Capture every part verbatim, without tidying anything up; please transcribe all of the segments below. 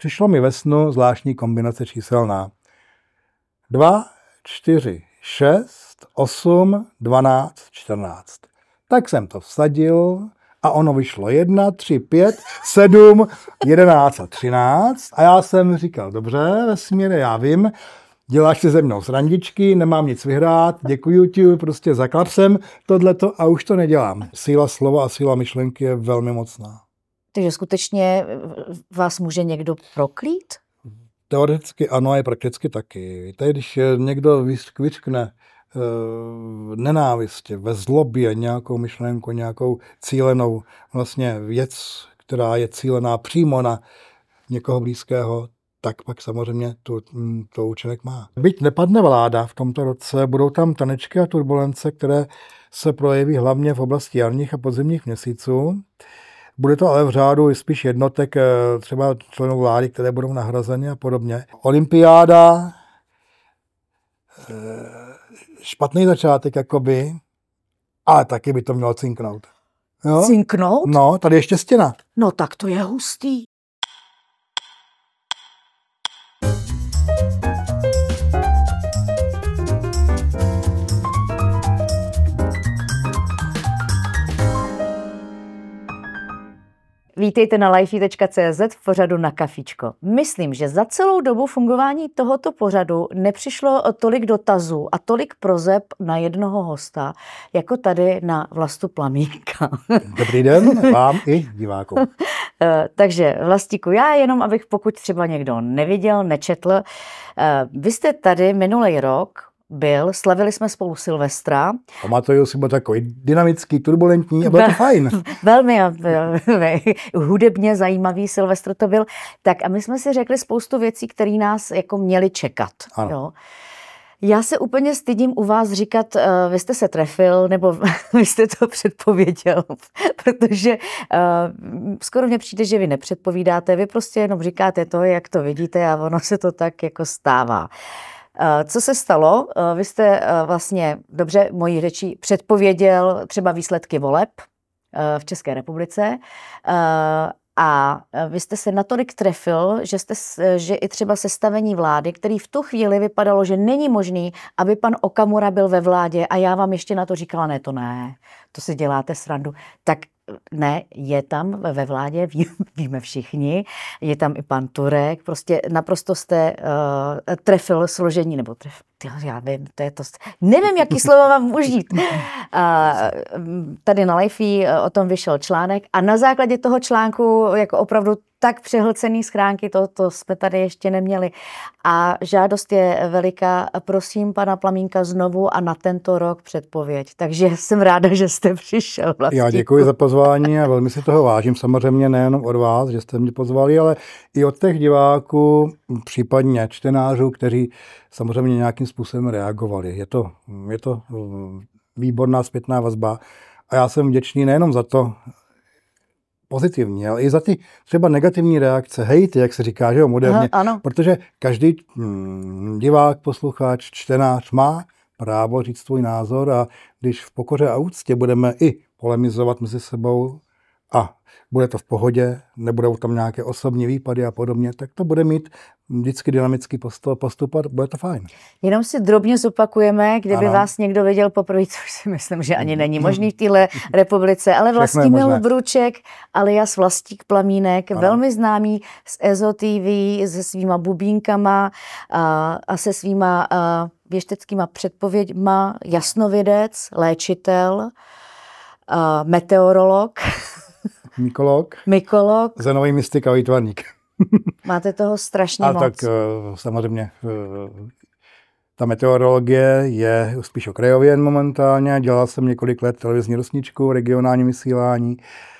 přišlo mi ve snu zvláštní kombinace číselná. dva, čtyři, šest, osm, dvanáct, čtrnáct. Tak jsem to vsadil a ono vyšlo jedna, tři, pět, sedm, jedenáct a třináct. A já jsem říkal, dobře, vesmíre, já vím, děláš si ze mnou srandičky, nemám nic vyhrát, děkuji ti, prostě zaklap jsem tohleto a už to nedělám. Síla slova a síla myšlenky je velmi mocná. Takže skutečně vás může někdo proklít? Teoreticky ano, a je prakticky taky. Víte, když někdo vyřkne v nenávistě, ve zlobě nějakou myšlenku, nějakou cílenou vlastně věc, která je cílená přímo na někoho blízkého, tak pak samozřejmě to, to účinek má. Byť nepadne vláda v tomto roce, budou tam tanečky a turbulence, které se projeví hlavně v oblasti jarních a podzimních měsíců. Bude to ale v řádu spíš jednotek třeba členů vlády, které budou nahrazeny a podobně. Olympiáda, špatný začátek jakoby, ale taky by to mělo cinknout. Jo? Cinknout? No, tady je ještě stěna. No tak to je hustý. Vítejte na lifey tečka cé zet v pořadu Na kafičko. Myslím, že za celou dobu fungování tohoto pořadu nepřišlo tolik dotazů a tolik prozeb na jednoho hosta, jako tady na Vlastu Plamínka. Dobrý den vám i divákům. Takže Vlastíku, já jenom, abych pokud třeba někdo neviděl, nečetl, vy jste tady minulý rok byl, slavili jsme spolu Silvestra. Pamatuju si, byl takový dynamický, turbulentní a bylo to fajn. Velmi hudebně zajímavý Silvestr to byl. Tak a my jsme si řekli spoustu věcí, které nás jako měly čekat. Jo. Já se úplně stydím u vás říkat, uh, vy jste se trefil, nebo vy jste to předpověděl, protože uh, skoro mně přijde, že vy nepředpovídáte, vy prostě jenom říkáte to, jak to vidíte a ono se to tak jako stává. Co se stalo? Vy jste vlastně, dobře, mojí řečí, předpověděl třeba výsledky voleb v České republice a vy jste se natolik trefil, že, jste, že i třeba sestavení vlády, který v tu chvíli vypadalo, že není možný, aby pan Okamura byl ve vládě a já vám ještě na to říkala, ne, to ne, to si děláte srandu, tak ne, je tam ve vládě, ví, víme všichni, je tam i pan Turek, prostě naprosto jste uh, trefil složení, nebo tref, tyjo, já vím, to je to, nevím, jaký slovo mám užít. Uh, tady na Lifey o tom vyšel článek a na základě toho článku, jako opravdu tak přehlcený schránky, to, to jsme tady ještě neměli. A žádost je veliká, prosím pana Plamínka znovu a na tento rok předpověď. Takže jsem ráda, že jste přišel. Vlastíku. Já děkuji za pozvání a velmi si toho vážím. Samozřejmě nejenom od vás, že jste mě pozvali, ale i od těch diváků, případně čtenářů, kteří samozřejmě nějakým způsobem reagovali. Je to, je to výborná zpětná vazba a já jsem vděčný nejenom za to, pozitivní, ale i za ty třeba negativní reakce, hejty, jak se říká, že jo, moderně. Aha, protože každý hm, divák, posluchač, čtenář má právo říct svůj názor a když v pokoře a úctě budeme i polemizovat mezi sebou a bude to v pohodě, nebudou tam nějaké osobní výpady a podobně, tak to bude mít vždycky dynamický postup, postup a bude to fajn. Jenom si drobně zopakujeme, kdyby ano. vás někdo viděl poprvé, což si myslím, že ani není možný v téhle republice, ale Vlastimil Vruček, alias Vlastík Plamínek, ano. velmi známý z E Z O T V, se svýma bubínkama a, a se svýma a, věšteckýma předpověďma, jasnovědec, léčitel, a, meteorolog, Mykolog. Mykolog. Zenový mystik a výtvarník. Máte toho strašně a moc. tak samozřejmě ta meteorologie je spíš okrajově momentálně. Dělal jsem několik let televizní rosničku, regionální vysílání.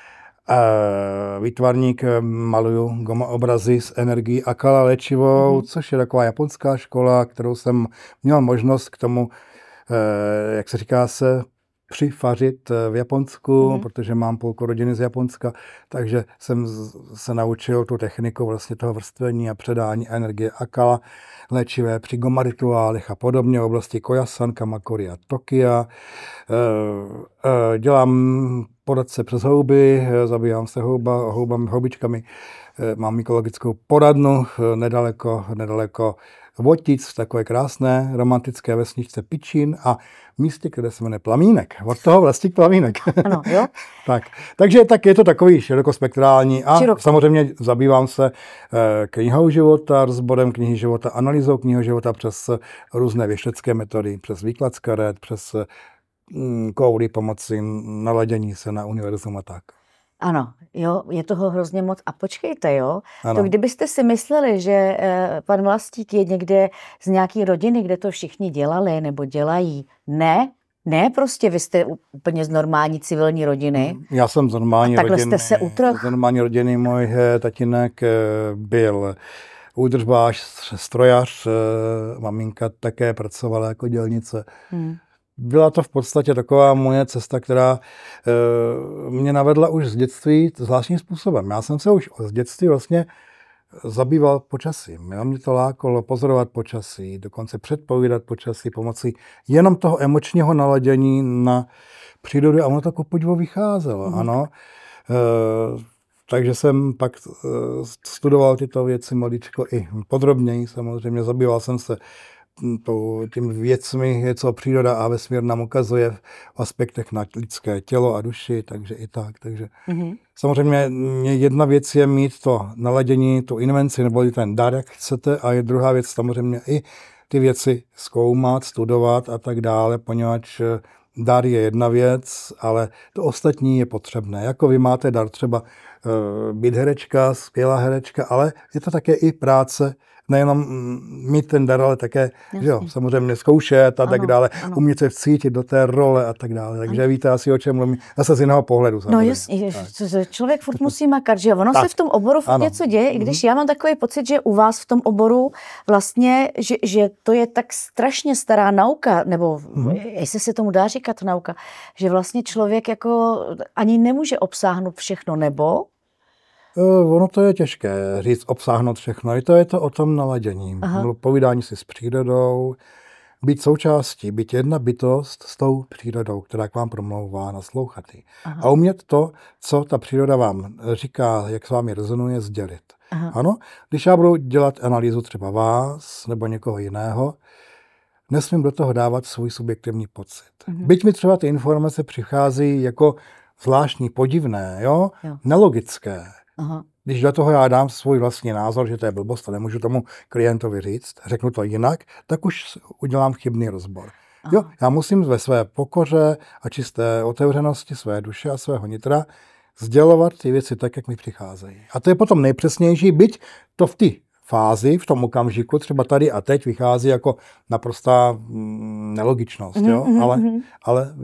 Výtvarník, maluju obrazy s energií Akala léčivou, mm-hmm. což je taková japonská škola, kterou jsem měl možnost k tomu, jak se říká se, přifařit v Japonsku, mm. protože mám půlku rodiny z Japonska, takže jsem se naučil tu techniku vlastně toho vrstvení a předání energie Akala, léčivé při goma rituálech a podobně v oblasti Koyasan, Kamakuri a Tokia. Dělám poradce přes houby, zabývám se houba, houbami, houbičkami, mám ekologickou poradnu nedaleko, nedaleko Votic, v takové krásné romantické vesničce Pičín a místě, které se jmenuje Plamínek. Od toho Vlastík Plamínek. Ano, jo. tak, takže tak je to takový širokospektrální a Široko. Samozřejmě zabývám se knihou života, rozborem knihy života, analýzou knihy života přes různé věštecké metody, přes výklad z karet, přes koudy pomoci naladění se na univerzum a tak. Ano, jo, je toho hrozně moc. A počkejte, jo, ano. To kdybyste si mysleli, že eh, pan Vlastík je někde z nějaké rodiny, kde to všichni dělali nebo dělají. Ne, ne, prostě vy jste úplně z normální civilní rodiny. Já jsem z normální a takhle rodiny. Jste se utrhl. Z normální rodiny můj tatínek byl údržbář, strojař, maminka také pracovala jako dělnice. Hmm. Byla to v podstatě taková moje cesta, která e, mě navedla už z dětství zvláštním způsobem. Já jsem se už z dětství vlastně zabýval počasím. Já mě to lákalo pozorovat počasí, dokonce předpovídat počasí pomocí jenom toho emočního naladění na přírodu a ono to ku podivu vycházelo. Mm. Ano. E, takže jsem pak e, studoval tyto věci maličko i podrobněji. Samozřejmě zabýval jsem se tím věcmi, co příroda a vesmír nám ukazuje v aspektech na lidské tělo a duši, takže i tak. Takže mm-hmm. samozřejmě jedna věc je mít to naladění, tu invenci nebo ten dar, jak chcete, a je druhá věc samozřejmě i ty věci zkoumat, studovat a tak dále, poněvadž dar je jedna věc, ale to ostatní je potřebné. Jako vy máte dar třeba uh, být herečka, skvělá herečka, ale je to také i práce, nejenom mít ten dar, ale také že jo, samozřejmě zkoušet a ano, tak dále, ano. Umět se vcítit do té role a tak dále. Takže ano. Víte asi, o čem mluvím, zase z jiného pohledu. Samozřejmě. No jasně, člověk furt musí makat, že ono tak. Se v tom oboru furt ano. něco děje, i když mm-hmm. já mám takový pocit, že u vás v tom oboru vlastně, že, že to je tak strašně stará nauka, nebo mm-hmm. jestli se tomu dá říkat nauka, že vlastně člověk jako ani nemůže obsáhnout všechno, nebo... Ono to je těžké říct, obsáhnout všechno. I to je to o tom naladění. Povídání si s přírodou, být součástí, být jedna bytost s tou přírodou, která k vám promlouvá, naslouchat jí. A umět to, co ta příroda vám říká, jak s vámi rezonuje, sdělit. Aha. Ano, když já budu dělat analýzu třeba vás nebo někoho jiného, nesmím do toho dávat svůj subjektivní pocit. Aha. Byť mi třeba ty informace přichází jako zvláštní, podivné, jo? Jo. Nelogické. Aha. Když do toho já dám svůj vlastní názor, že to je blbost a nemůžu tomu klientovi říct, řeknu to jinak, tak už udělám chybný rozbor. Jo, já musím ve své pokoře a čisté otevřenosti své duše a svého nitra sdělovat ty věci tak, jak mi přicházejí. A to je potom nejpřesnější, byť to v té fázi, v tom okamžiku, třeba tady a teď vychází jako naprostá mm, nelogičnost, mm, jo, mm, ale, mm. ale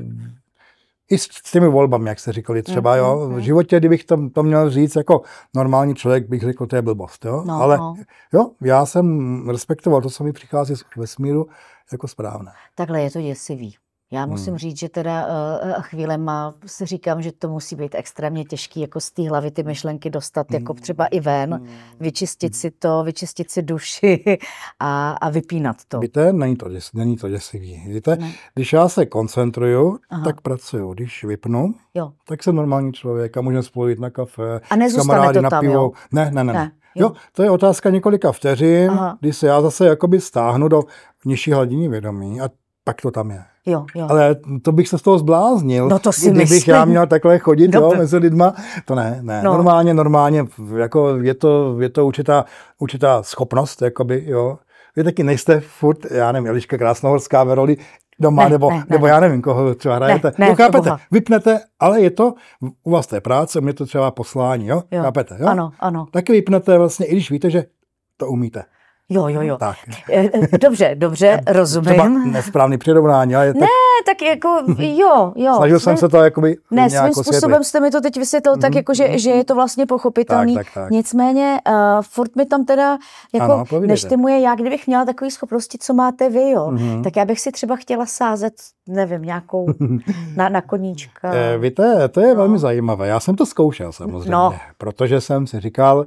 i s těmi volbami, jak jste říkali, třeba, jo, v životě, kdybych to, to měl říct jako normální člověk, bych řekl, to je blbost, jo, no, ale no. jo, já jsem respektoval to, co mi přichází z vesmíru, jako správné. Takhle je to děsivý. Já musím hmm. říct, že teda uh, chvílema si říkám, že to musí být extrémně těžký, jako z té hlavy ty myšlenky dostat, hmm. jako třeba i ven, hmm. vyčistit si to, vyčistit si duši a, a vypínat to. Víte, není to, děs, není to děsivý. Víte, ne. Když já se koncentruju, Aha. tak pracuju. Když vypnu, jo. tak jsem normální člověk a můžeme spolu jít na kafe, a s kamarády to na tam, pivo. Jo? Ne, ne, ne. ne. Jo. jo, to je otázka několika vteřin, Aha. kdy se já zase jakoby stáhnu do nižší hladiny vědomí a pak to tam je. Jo, jo. Ale to bych se z toho zbláznil, no to si kdybych myslím. já měl takhle chodit jo, mezi lidma. To ne, ne. No. Normálně, normálně, jako je to, je to určitá, určitá schopnost, jakoby, jo. Vy taky nejste furt, já nevím, Eliška Krásnohorská ve roli doma, ne, nebo, ne, nebo ne. já nevím, koho třeba hrajete. Ne, ne, no chápete, vypnete, ale je to, u vás to je práce, mě to třeba poslání, jo, jo. chápete, jo. Ano, ano. Taky vypnete vlastně, i když víte, že to umíte. Jo, jo, jo. Tak. Dobře, dobře, rozumím. Třeba nesprávný přirovnání, ale ne, tak... tak jako, jo, jo. Snažil jsem se to jakoby ne, svým způsobem světlit. Jste mi to teď vysvětlil mm-hmm. tak, jako, že, že je to vlastně pochopitelný. Tak, tak, tak. Nicméně, uh, furt mi tam teda, jako, ano, neštimuje, já kdybych měla takový schopnosti, co máte vy, jo, mm-hmm. tak já bych si třeba chtěla sázet, nevím, nějakou na, na koníčka. E, víte, to je no. velmi zajímavé. Já jsem to zkoušel samozřejmě, no. protože jsem si říkal,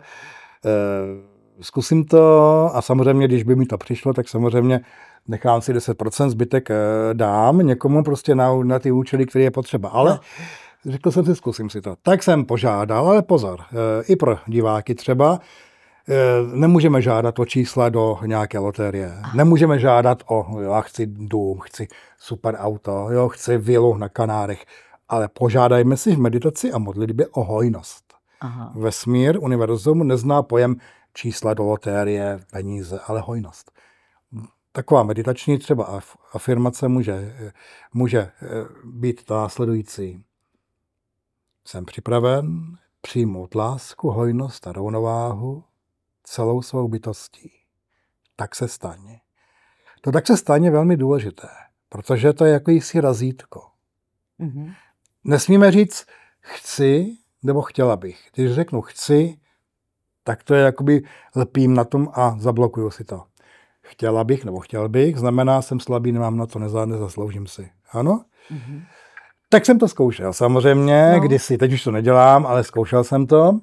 e, zkusím to a samozřejmě, když by mi to přišlo, tak samozřejmě nechám si deset procent, zbytek dám někomu prostě na, na ty účely, které je potřeba. Ale řekl jsem si, zkusím si to. Tak jsem požádal, ale pozor, i pro diváky třeba, nemůžeme žádat o čísla do nějaké loterie. Nemůžeme žádat o, já chci dům, chci super auto, jo, chci vilu na Kanárech, ale požádajme si v meditaci a modlitbě o hojnost. Aha. Vesmír, univerzum nezná pojem čísla do loterie, peníze, ale hojnost. Taková meditační třeba afirmace může, může být to následující. Jsem připraven přijmout lásku, hojnost a rovnováhu celou svou bytostí. Tak se stane. To tak se stane je velmi důležité, protože to je jakýsi razítko. Mm-hmm. Nesmíme říct chci nebo chtěla bych. Když řeknu chci, tak to je jakoby lpím na tom a zablokuju si to. Chtěla bych nebo chtěl bych, znamená jsem slabý, nemám na to, nezasloužím si. Ano? Mm-hmm. Tak jsem to zkoušel. Samozřejmě, no. Kdysi, teď už to nedělám, ale zkoušel jsem to.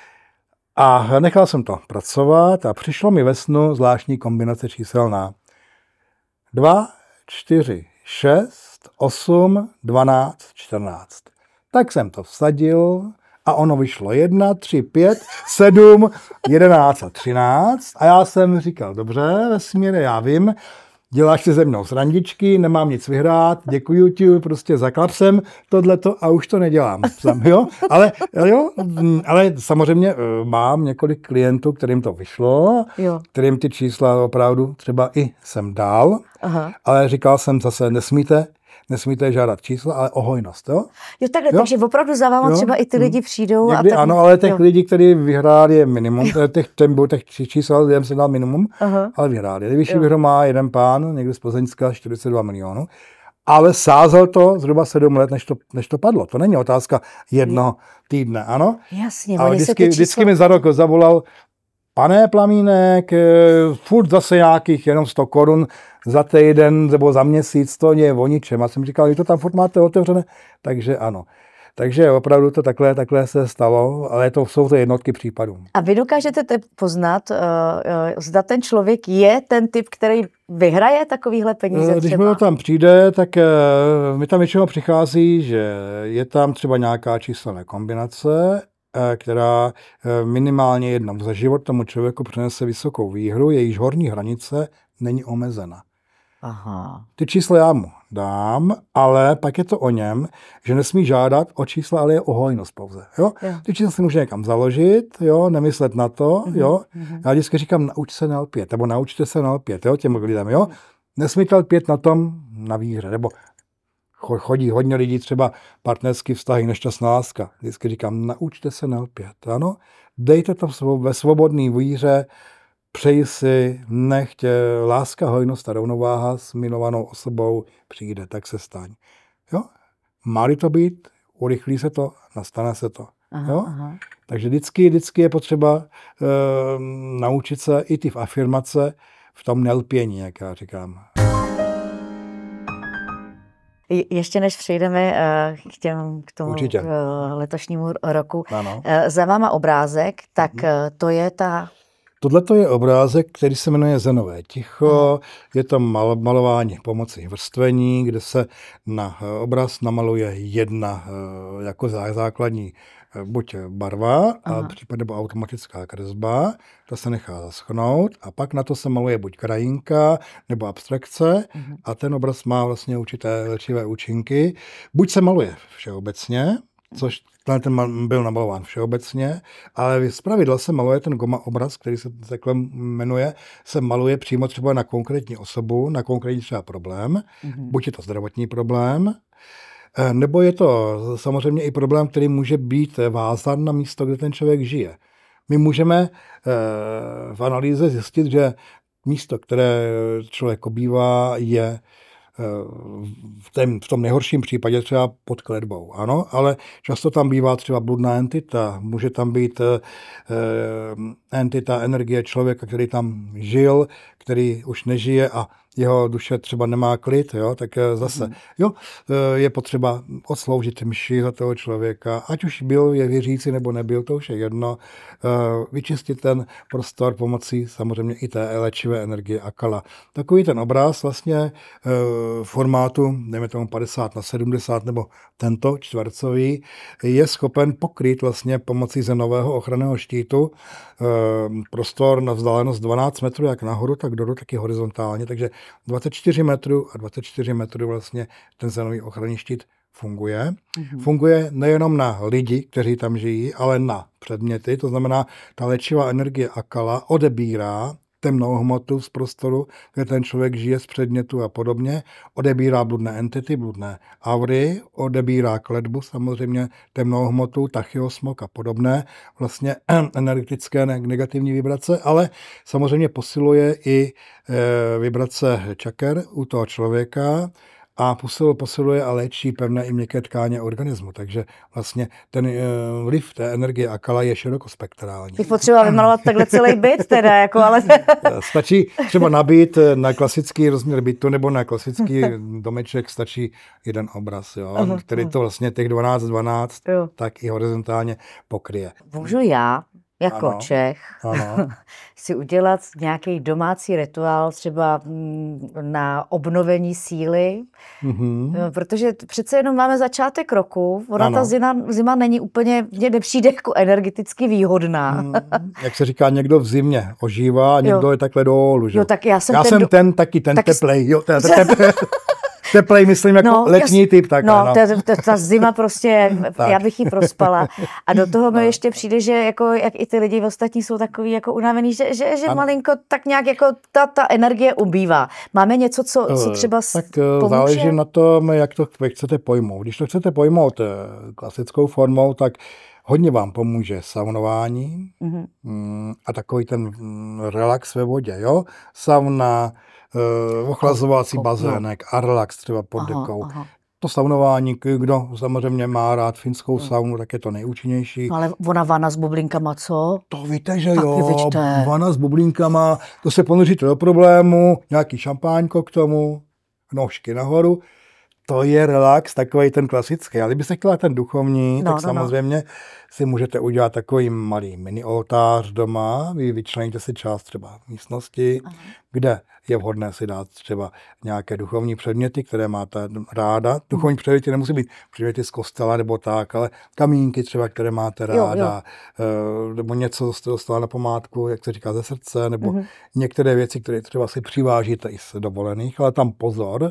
A nechal jsem to pracovat a přišlo mi ve snu zvláštní kombinace číselná. dva, čtyři, šest, osm, dvanáct, čtrnáct. Tak jsem to vsadil a ono vyšlo jedna, tři, pět, sedm, jedenáct a třináct. A já jsem říkal, dobře, vesmíre, já vím, děláš si ze mnou srandičky, nemám nic vyhrát, děkuju ti, prostě zaklap jsem tohleto a už to nedělám. Jo? Ale, jo? Ale samozřejmě mám několik klientů, kterým to vyšlo, jo. kterým ty čísla opravdu třeba i jsem dal, aha. ale říkal jsem zase, nesmíte, nesmíte žádat čísla, ale o hojnost. Jo, jo takhle, jo? Takže opravdu za váma jo? třeba i ty lidi přijdou. Někdy, a tak... Ano, ale těch jo. lidí, kteří vyhráli je minimum, těch, těch čísel lidem se dal minimum, aha. ale vyhráli. Nejvyšší výhru má jeden pán, někde z Plzeňska, čtyřicet dva milionů, ale sázel to zhruba sedm let, než to, než to padlo. To není otázka jednoho týdne, ano? Jasně. Ale vždycky, čísla... vždycky mi za rok zavolal, pane Plamínek, furt zase nějakých jenom sto korun za týden nebo za měsíc, to je o ničem. A jsem říkal, že to tam furt máte otevřené, takže ano. Takže opravdu to takhle, takhle se stalo, ale to jsou to jednotky případů. A vy dokážete poznat, uh, uh, zda ten člověk je ten typ, který vyhraje takovýhle peníze třeba? Když mi tam přijde, tak uh, mi tam většinou přichází, že je tam třeba nějaká číselná kombinace, která minimálně jednou za život tomu člověku přinese vysokou výhru, jejíž horní hranice není omezena. Aha. Ty čísla já mu dám, ale pak je to o něm, že nesmí žádat o čísla, ale je o hojnost pouze. Jo? Jo. Ty čísla si může někam založit, jo? Nemyslet na to. Mm-hmm. Jo? Mm-hmm. Já vždycky říkám, nauč se nelpět, nebo naučte se nelpět, jo? Těm lidem. Jo? Nesmíte lpět na tom, na výhře, nebo chodí hodně lidí, třeba partnerský vztahy, nešťastná láska. Vždycky říkám, naučte se nelpět. Ano? Dejte to ve svobodný víře, přeji si, nechtě, láska, hojnost a rovnováha s milovanou osobou přijde, tak se staň. Jo? Má-li to být, urychlí se to, nastane se to. Aha, jo? Aha. Takže vždycky, vždycky je potřeba e, naučit se i ty afirmace v tom nelpění, jak já říkám. Ještě než přejdeme k, těm, k tomu Určitě. letošnímu roku, ano. Za váma obrázek, tak to je ta... Tohle je obrázek, který se jmenuje Zenové ticho. Aha. Je to mal, malování pomocí vrstvení, kde se na obraz namaluje jedna jako základní buď barva, a případně nebo automatická kresba, ta se nechá zaschnout a pak na to se maluje buď krajinka nebo abstrakce uh-huh. a ten obraz má vlastně určité léčivé účinky. Buď se maluje všeobecně, což ten byl namalován všeobecně, ale zpravidla se maluje ten goma obraz, který se takhle jmenuje, se maluje přímo třeba na konkrétní osobu, na konkrétní třeba problém, uh-huh. buď je to zdravotní problém, nebo je to samozřejmě i problém, který může být vázán na místo, kde ten člověk žije. My můžeme v analýze zjistit, že místo, které člověk obývá, je v, tém, v tom nejhorším případě třeba pod kletbou. Ano, ale často tam bývá třeba bludná entita, může tam být entita, energie člověka, který tam žil, který už nežije a jeho duše třeba nemá klid, jo, tak zase, jo, je potřeba odsloužit mši za toho člověka, ať už byl je věřící nebo nebyl, to už je jedno, vyčistit ten prostor pomocí samozřejmě i té léčivé energie akala. Takový ten obraz vlastně formátu, dejme tomu padesát na sedmdesát nebo tento čtvercový, je schopen pokrýt vlastně pomocí zenového ochranného štítu prostor na vzdálenost dvanáct metrů, jak nahoru, tak dolů, tak i horizontálně, takže dvacet čtyři metrů a dvacet čtyři metrů vlastně ten zenový ochranný štít funguje. Mm-hmm. Funguje nejenom na lidi, kteří tam žijí, ale na předměty, to znamená, ta léčivá energie akala odebírá temnou hmotu z prostoru, kde ten člověk žije, z předmětu a podobně, odebírá bludné entity, bludné aury, odebírá kletbu, samozřejmě temnou hmotu, tachyosmog a podobné, vlastně energetické negativní vibrace, ale samozřejmě posiluje i e, vibrace čaker u toho člověka, a posiluje a léčí pevné i měkké tkáně organismu. Takže vlastně ten vliv té energie akala je širokospektrální. Bych potřeboval vymalovat takhle celý byt teda, jako ale... Stačí třeba nabít na klasický rozměr bytu nebo na klasický domeček stačí jeden obraz, jo, uh-huh. který to vlastně těch dvanáct dvanáct jo. tak i horizontálně pokryje. Můžu já jako ano, Čech ano. si udělat nějaký domácí rituál třeba na obnovení síly, mm-hmm. protože přece jenom máme začátek roku, ona ano. ta zima, zima není úplně, mně nepřijde jako energeticky výhodná. Mm, jak se říká, někdo v zimě ožívá a někdo jo. je takhle dolů. Že? Jo, tak já jsem já ten, jsem ten taky, ten taky teplej. Jo, ten, ten, ten, teplej, myslím, jako no, letní jas, typ. Tak, no, ta, ta, ta zima prostě, já bych ji prospala. A do toho mi ještě přijde, že jako, jak i ty lidi ostatní jsou takový jako unavený, že, že, že malinko tak nějak jako ta, ta energie ubývá. Máme něco, co, co třeba tak pomůže? Záleží na tom, jak to chcete pojmout. Když to chcete pojmout klasickou formou, tak hodně vám pomůže saunování mm-hmm. a takový ten relax ve vodě. Jo? Sauna, Uh, ochlazovací bazének a relax třeba pod aha, dekou. Aha. To saunování, kdo samozřejmě má rád finskou saunu, tak je to nejúčinnější. Ale ona vana s bublinkama, co? To víte, že jo, vana s bublinkama, to se ponoříte do problému, nějaký šampáňko k tomu, nožky nahoru. To je relax, takový ten klasický. Ale kdybyste chtěla ten duchovní, no, tak no, samozřejmě no. si můžete udělat takový malý mini oltář doma. Vy vyčleníte si část třeba místnosti, aha. kde je vhodné si dát třeba nějaké duchovní předměty, které máte ráda. Duchovní předměty nemusí být předměty z kostela nebo tak, ale kamínky třeba, které máte ráda, jo, jo. nebo něco, co jste dostala na památku, jak se říká, ze srdce, nebo uh-huh. některé věci, které třeba si přivážíte i z dovolených, ale tam pozor,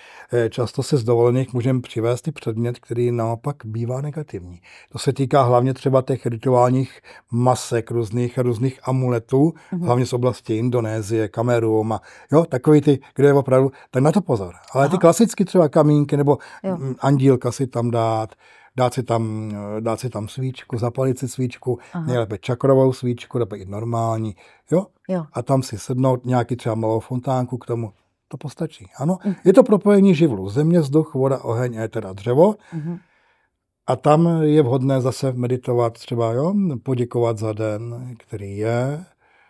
často se z dovolených můžeme přivést i předmět, který naopak bývá negativní. To se týká hlavně třeba těch rituálních masek, různých různých amuletů, mm-hmm. hlavně z oblasti Indonésie, Kamerun a jo, takový ty, kde je opravdu, tak na to pozor. Ale aha. ty klasicky třeba kamínky nebo jo. andílka si tam dát, dát si tam, dát si tam svíčku, zapalit si svíčku, nejlépe čakrovou svíčku, nebo i normální, jo? jo. A tam si sednout nějaký třeba malou fontánku k tomu. To postačí, ano. Mm. Je to propojení živlů. Země, vzduch, voda, oheň, éter a dřevo. Mm-hmm. A tam je vhodné zase meditovat třeba, jo, poděkovat za den, který je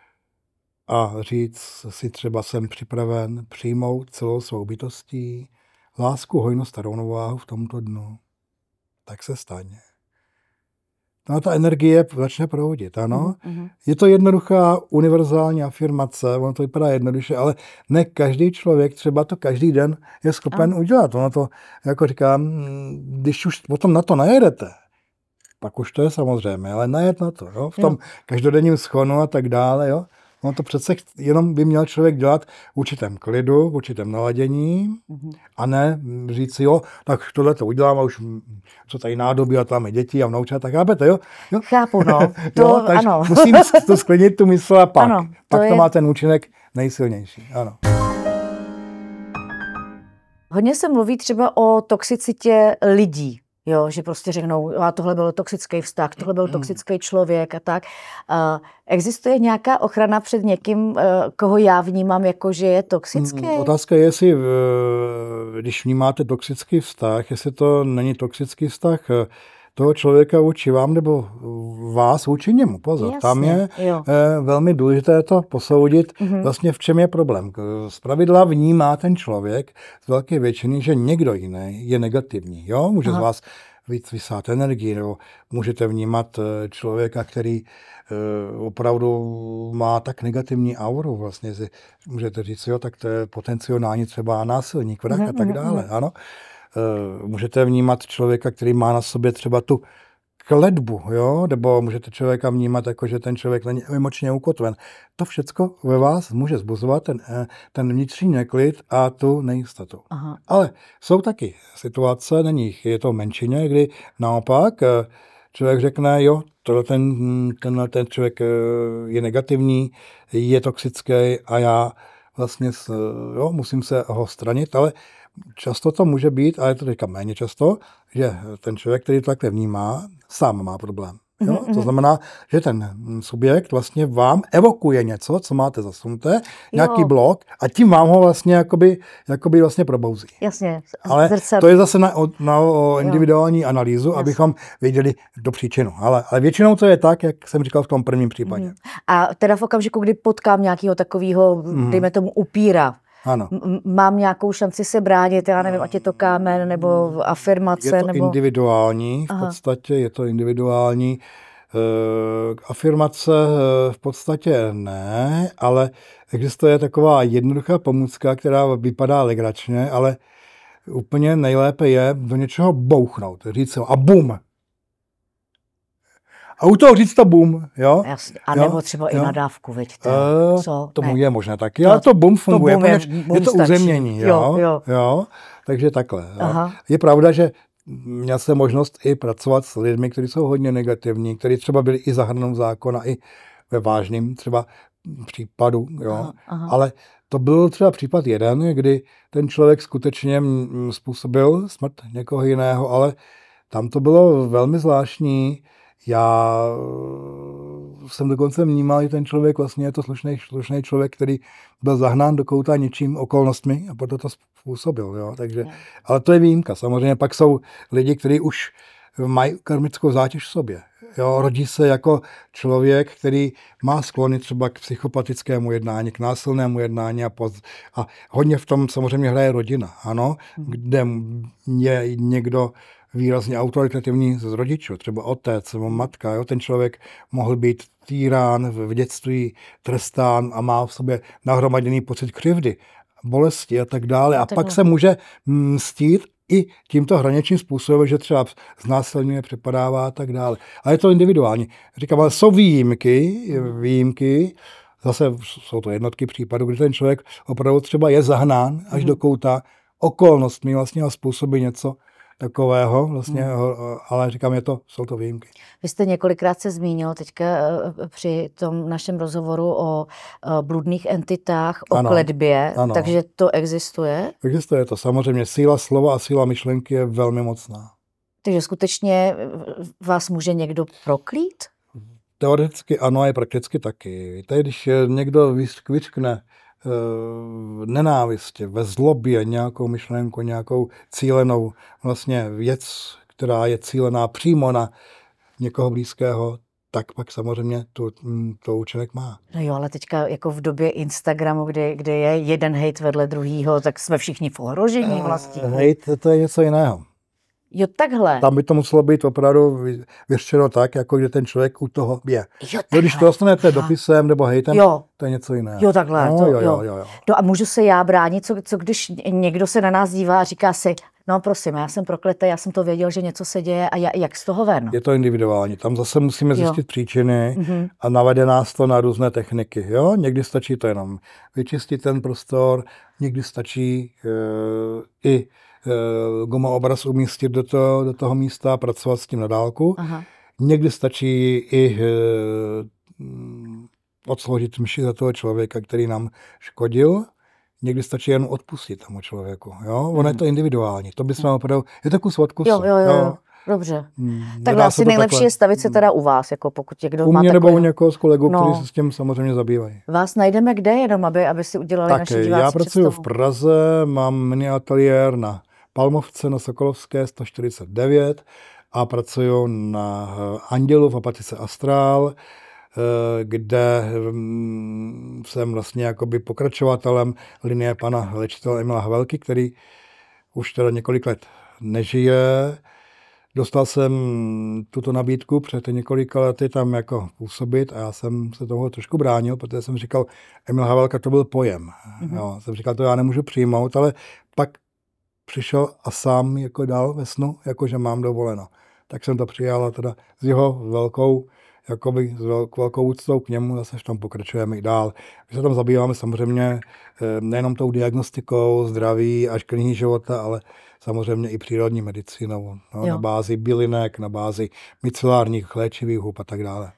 a říct si třeba jsem připraven přijmout celou svou bytostí lásku, hojnost a rovnováhu v tomto dnu. Tak se stane. No, ta energie začne proudit, ano. Mm-hmm. Je to jednoduchá univerzální afirmace, ono to vypadá jednoduše, ale ne každý člověk třeba to každý den je schopen mm. udělat. Ono to, jako říkám, když už potom na to najedete, pak už to je samozřejmě, ale najet na to, jo, v tom jo. každodenním schonu a tak dále, jo. No to přece jenom by měl člověk dělat v určitém klidu, v určitém naladění mm-hmm. a ne říct si, jo, tak tohle to udělám a už co tady nádobí a tam je děti a vnoučata, tak chápete, jo? jo? Chápu, no. To, jo, ano. Musím to sklidnit tu mysl a pak. Ano, to pak to je... má ten účinek nejsilnější, ano. Hodně se mluví třeba o toxicitě lidí. Jo, že prostě řeknou, a tohle byl toxický vztah, tohle byl toxický člověk a tak. Uh, existuje nějaká ochrana před někým, uh, koho já vnímám jako, že je toxický? Otázka je, jestli, když vnímáte toxický vztah, jestli to není toxický vztah toho člověka vůči vám nebo vás vůči němu. Pozor, Jasně, tam je jo. e, velmi důležité to posoudit, mm-hmm. vlastně v čem je problém. Zpravidla vnímá ten člověk z velké většiny, že někdo jiný je negativní. Jo? Může Aha. z vás víc vysát energii, nebo můžete vnímat člověka, který opravdu má tak negativní auru, vlastně si můžete říct, jo, tak to je potenciální třeba násilník, vrah a tak dále, ano. Můžete vnímat člověka, který má na sobě třeba tu kletbu, jo, nebo můžete člověka vnímat jako, že ten člověk není emočně ukotven. To všecko ve vás může zbuzovat ten, ten vnitřní neklid a tu nejistotu. Aha. Ale jsou taky situace, na nich je to menšině, kdy naopak člověk řekne, jo, tohle ten, tenhle ten člověk je negativní, je toxický a já vlastně jo, musím se ho stranit, ale často to může být, ale to teďka méně často, že ten člověk, který to takhle vnímá, sám má problém. Jo? Mm-hmm. To znamená, že ten subjekt vlastně vám evokuje něco, co máte zasunuté, nějaký blok a tím vám ho vlastně jakoby, jakoby vlastně probouzí. Jasně. Ale zrcadlo. To je zase na, na individuální analýzu, Jasně. abychom věděli do příčinu. Ale, ale většinou to je tak, jak jsem říkal v tom prvním případě. Mm. A teda v okamžiku, kdy potkám nějakého takového, mm. dejme tomu upíra, Ano. M- mám nějakou šanci se bránit, já nevím, ať je to kámen, nebo afirmace, Je to nebo... individuální, v Aha. podstatě je to individuální. E, afirmace v podstatě ne, ale existuje taková jednoduchá pomůcka, která vypadá legračně, ale úplně nejlépe je do něčeho bouchnout, říct si a bum. A u toho říct to bum, jo? Jasně. A nebo třeba jo? i nadávku, vidíte. E, Co? Tomu ne. je možné taky, ale to bum funguje, to bum je, bum je to stačí. uzemnění, jo? Jo, jo. jo? Takže takhle. Jo? Je pravda, že měl jsem možnost i pracovat s lidmi, kteří jsou hodně negativní, kteří třeba byli i za hranou zákona, i ve vážném třeba případu, jo? Aha, aha. Ale to byl třeba případ jeden, kdy ten člověk skutečně způsobil smrt někoho jiného, ale tam to bylo velmi zvláštní. Já jsem dokonce vnímal, že ten člověk vlastně je to slušný, slušný člověk, který byl zahnán do kouta něčím okolnostmi a proto to způsobil. Jo? Takže, ale to je výjimka. Samozřejmě pak jsou lidi, kteří už mají karmickou zátěž v sobě. Jo? Rodí se jako člověk, který má sklony třeba k psychopatickému jednání, k násilnému jednání a, poz... a hodně v tom samozřejmě hraje rodina, ano? Kde je někdo výrazně autoritativní z rodičů, třeba otec nebo matka. Jo? Ten člověk mohl být týrán v dětství, trestán a má v sobě nahromaděný pocit křivdy, bolesti a tak dále. A, a pak se může mstít i tímto hraničním způsobem, že třeba znásilňuje, přepadává a tak dále. A je to individuální. Říkám, ale jsou výjimky, výjimky, zase jsou to jednotky případů, kdy ten člověk opravdu třeba je zahnán až mm. do kouta okolnostmi vlastně a způsobí něco takového, vlastně, hmm. ale říkám, je to, jsou to výjimky. Vy jste několikrát se zmínil teďka při tom našem rozhovoru o bludných entitách, o ano, kletbě, ano. Takže to existuje? Existuje to, samozřejmě. Síla slova a síla myšlenky je velmi mocná. Takže skutečně vás může někdo proklít? Teoreticky ano, je prakticky taky. Víte, když někdo vyskvičkne v nenávistě, ve zlobě nějakou myšlenku, nějakou cílenou vlastně věc, která je cílená přímo na někoho blízkého, tak pak samozřejmě to, to člověk má. No jo, ale teďka jako v době Instagramu, kde, kde je jeden hejt vedle druhýho, tak jsme všichni v ohrožení vlastně. Hejt, to je něco jiného. Jo, takhle. Tam by to muselo být opravdu vyřešeno tak, jako že ten člověk u toho je. Jo, no, když to dostanete dopisem nebo hejtem, jo. To je něco jiného. Jo, takhle. No, to, jo, jo, jo, jo. No a můžu se já bránit, co, co když někdo se na nás dívá a říká si, no prosím, já jsem prokletý, já jsem to věděl, že něco se děje a já, jak z toho ven? Je to individuální. Tam zase musíme zjistit jo. příčiny mm-hmm. a navede nás to na různé techniky. Jo? Někdy stačí to jenom vyčistit ten prostor, někdy stačí uh, i goma obraz umístit do toho, do toho místa a pracovat s tím na dálku. Aha. Někdy stačí i e, odsložit mši za toho člověka, který nám škodil. Někdy stačí jen odpustit tomu člověku. Jo? Ono hmm. je to individuální. To bychom opravdu... Je to kus od kusu. Jo, jo, jo. jo. Dobře. Hmm, takhle asi nejlepší takhle... je stavit se teda u vás, jako pokud někdo u má mě takový... nebo u někoho z kolegů, no. kteří se s tím samozřejmě zabývají. Vás najdeme kde jenom, aby, aby si udělali tak, naši diváci já pracuji představu. V Praze, mám mini ateliér na Palmovce na Sokolovské sto čtyřicet devět a pracuju na Andělu v apatice Astrál, kde jsem vlastně jakoby pokračovatelem linie pana léčitele Emila Havelky, který už teda několik let nežije. Dostal jsem tuto nabídku před několika lety tam jako působit a já jsem se toho trošku bránil, protože jsem říkal, Emil Havelka to byl pojem. Mm-hmm. Jo, jsem říkal, to já nemůžu přijmout, ale pak přišel a sám jako dal ve snu, jako že mám dovoleno. Tak jsem to přijal a teda s jeho velkou, jakoby s velkou, velkou úctou k němu zase v tom pokračujeme i dál. My se tam zabýváme samozřejmě nejenom tou diagnostikou zdraví až kliniky života, ale samozřejmě i přírodní medicínou, no, na bázi bylinek, na bázi micelárních léčivých hub a tak dále.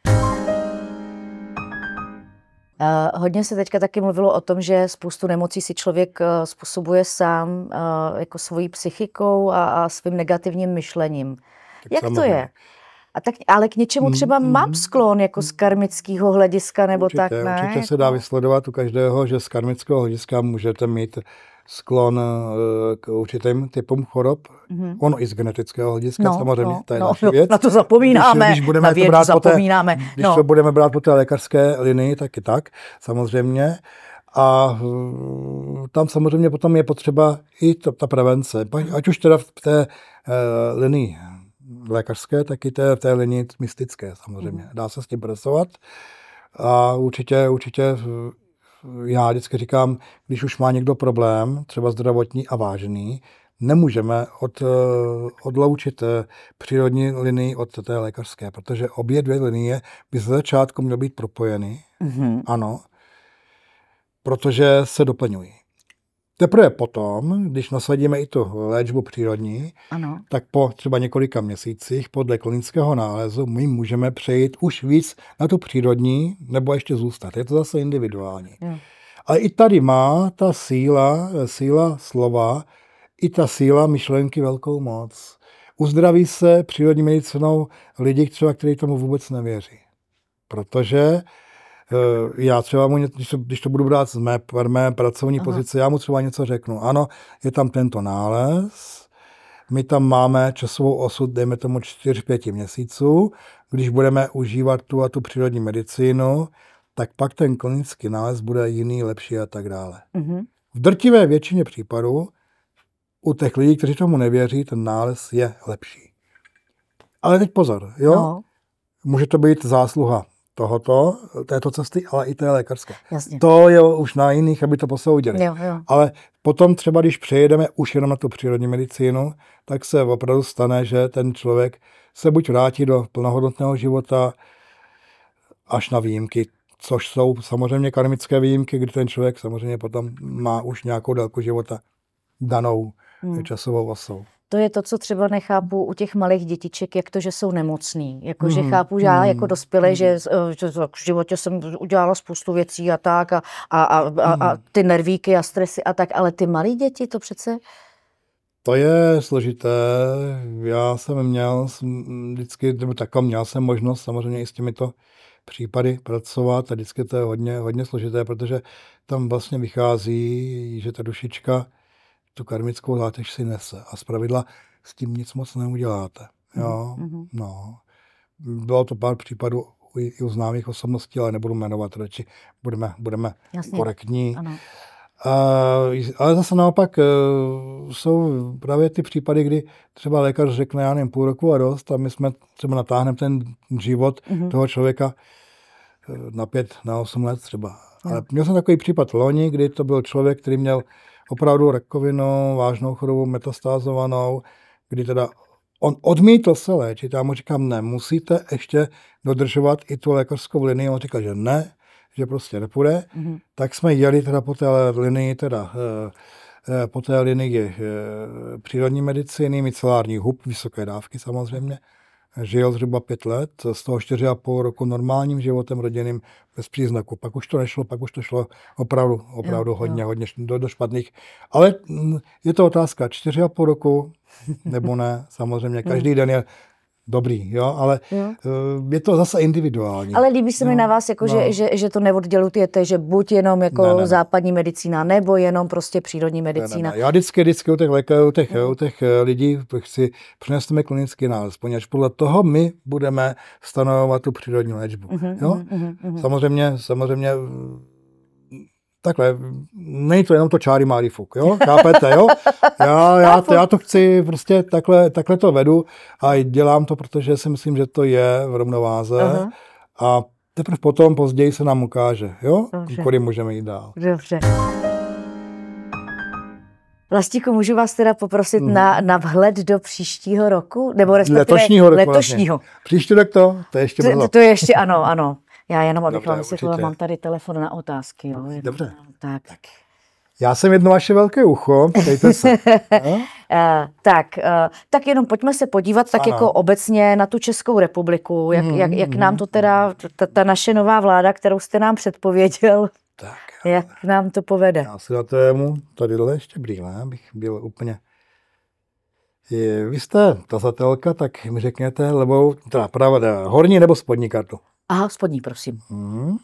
Uh, hodně se teďka taky mluvilo o tom, že spoustu nemocí si člověk uh, způsobuje sám uh, jako svojí psychikou a, a svým negativním myšlením. Tak jak samozřejmě. To je? A tak, ale k něčemu třeba mm, mám sklon jako z karmického hlediska nebo určitě, tak, ne? Určitě se dá vysledovat u každého, že z karmického hlediska můžete mít sklon k určitým typům chorob. Mm-hmm. Ono i z genetického hlediska, no, samozřejmě, no, to je no, další věc. Na to zapomínáme, když, když budeme na věc brát zapomínáme. Po té, když no. to budeme brát po té lékařské linii, tak i tak, samozřejmě. A tam samozřejmě potom je potřeba i to, ta prevence. Ať už teda v té uh, linii lékařské, tak i té, v té linii mystické samozřejmě. Dá se s tím pracovat. A určitě, určitě já vždycky říkám, když už má někdo problém, třeba zdravotní a vážný, nemůžeme od, odloučit přírodní linii od té lékařské, protože obě dvě linie by ze začátku měly být propojeny. Mm-hmm. Ano, protože se doplňují. Teprve potom, když nasadíme i tu léčbu přírodní, ano. tak po třeba několika měsících podle klinického nálezu my můžeme přejít už víc na tu přírodní nebo ještě zůstat. Je to zase individuální. Jo. Ale i tady má ta síla, síla slova, i ta síla myšlenky velkou moc. Uzdraví se přírodní medicinou lidi, třeba, kteří tomu vůbec nevěří. Protože já třeba, mu, když, to, když to budu brát z mé, mé pracovní Aha. pozice, já mu třeba něco řeknu. Ano, je tam tento nález, my tam máme časovou osu, dejme tomu čtyři pět měsíců, když budeme užívat tu a tu přírodní medicínu, tak pak ten klinický nález bude jiný, lepší a tak dále. Mm-hmm. V drtivé většině případů u těch lidí, kteří tomu nevěří, ten nález je lepší. Ale teď pozor, jo? No. Může to být zásluha tohoto, této cesty, ale i té lékařské. Jasně. To je už na jiných, aby to posoudili. Jo, jo. Ale potom třeba, když přejedeme už jenom na tu přírodní medicínu, tak se opravdu stane, že ten člověk se buď vrátí do plnohodnotného života až na výjimky, což jsou samozřejmě karmické výjimky, kdy ten člověk samozřejmě potom má už nějakou délku života danou hmm. časovou osou. To je to, co třeba nechápu u těch malých dětiček, jak to, že jsou nemocný. Jako, že chápu, že já jako dospělý, že, že v životě jsem udělala spoustu věcí a tak a, a, a, a, a ty nervíky a stresy a tak, ale ty malí děti, to přece... To je složité. Já jsem měl vždycky, nebo takhle měl jsem možnost samozřejmě i s těmito případy pracovat a vždycky to je hodně, hodně složité, protože tam vlastně vychází, že ta dušička tu karmickou zátěž si nese a zpravidla s tím nic moc neuděláte. Jo? Mm-hmm. No. Bylo to pár případů i u známých osobností, ale nebudu jmenovat, radši budeme, budeme korektní. Ano. Uh, ale zase naopak uh, jsou právě ty případy, kdy třeba lékař řekne, já nevím, půl roku a dost a my jsme třeba natáhneme ten život mm-hmm. toho člověka uh, na pět, na osm let třeba. Ja. Ale měl jsem takový případ loni, kdy to byl člověk, který měl opravdu rakovinu, vážnou chorobu metastázovanou, kdy teda on odmítl se léčit. Já mu říkám, ne, musíte ještě dodržovat i tu lékařskou linii. On říkal, že ne, že prostě nepůjde. Mm-hmm. Tak jsme jeli teda po té linii, teda po té linii přírodní medicíny, micelární hub, vysoké dávky samozřejmě. Žil zhruba pět let, z toho čtyři a půl roku normálním životem rodinným bez příznaku. Pak už to nešlo, pak už to šlo opravdu, opravdu jo, hodně, jo. hodně do, do špatných. Ale je to otázka, čtyři a půl roku nebo ne, samozřejmě. Každý den je dobrý, jo, ale jo. je to zase individuální. Ale líbí se mi no, na vás, jako, no. že, že, že to neoddělujete, že buď jenom jako ne, ne, ne. západní medicína, nebo jenom prostě přírodní medicína. Ne, ne, ne. Já vždycky, vždycky u těch lékařů, u těch, no. u těch lidí chci přinést mi klinický nález, poněvadž podle toho my budeme stanovovat tu přírodní léčbu. Uh-huh, jo? Uh-huh, uh-huh. Samozřejmě, samozřejmě takhle, není to jenom to čáry máry fuk, jo, chápete, jo? Já, já, to, já to chci, prostě takhle, takhle to vedu a dělám to, protože si myslím, že to je v rovnováze uh-huh. a teprve potom, později se nám ukáže, jo, kudy můžeme jít dál. Dobře. Vlastíku, můžu vás teda poprosit hmm. na, na vhled do příštího roku? Nebo respektive letošního roku. Letošního. Vlastně. Příští rok to, to je ještě brzo. To, to je ještě, ano, ano. Já jenom, abych vám vysvětlila, mám tady telefon na otázky. Jo? Jedno, dobře. Tak. tak. Já jsem jedno vaše velké ucho, ptejte se. uh, tak, uh, tak jenom pojďme se podívat tak ano. jako obecně na tu Českou republiku, jak, mm, jak, jak nám to teda, ta, ta naše nová vláda, kterou jste nám předpověděl, tak, jak nám to povede. Já si na to jemu tadyhle ještě brýle, abych byl úplně... Je, vy jste tazatelka, tak mi řekněte levou, teda pravda, horní nebo spodní kartu? Aha, spodní, prosím. Hmm.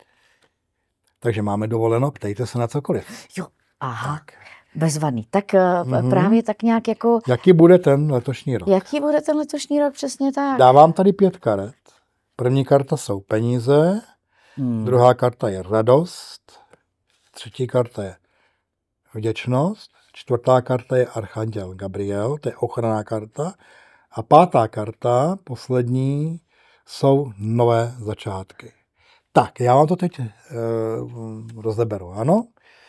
Takže máme dovoleno, ptejte se na cokoliv. Jo, aha, tak. Bezvadný. Tak mm-hmm. právě tak nějak jako... Jaký bude ten letošní rok? Jaký bude ten letošní rok, přesně tak. Dávám tady pět karet. První karta jsou peníze, hmm. druhá karta je radost, třetí karta je vděčnost, čtvrtá karta je Archanděl Gabriel, to je ochranná karta, a pátá karta, poslední, jsou nové začátky. Tak, já vám to teď e, rozeberu, ano?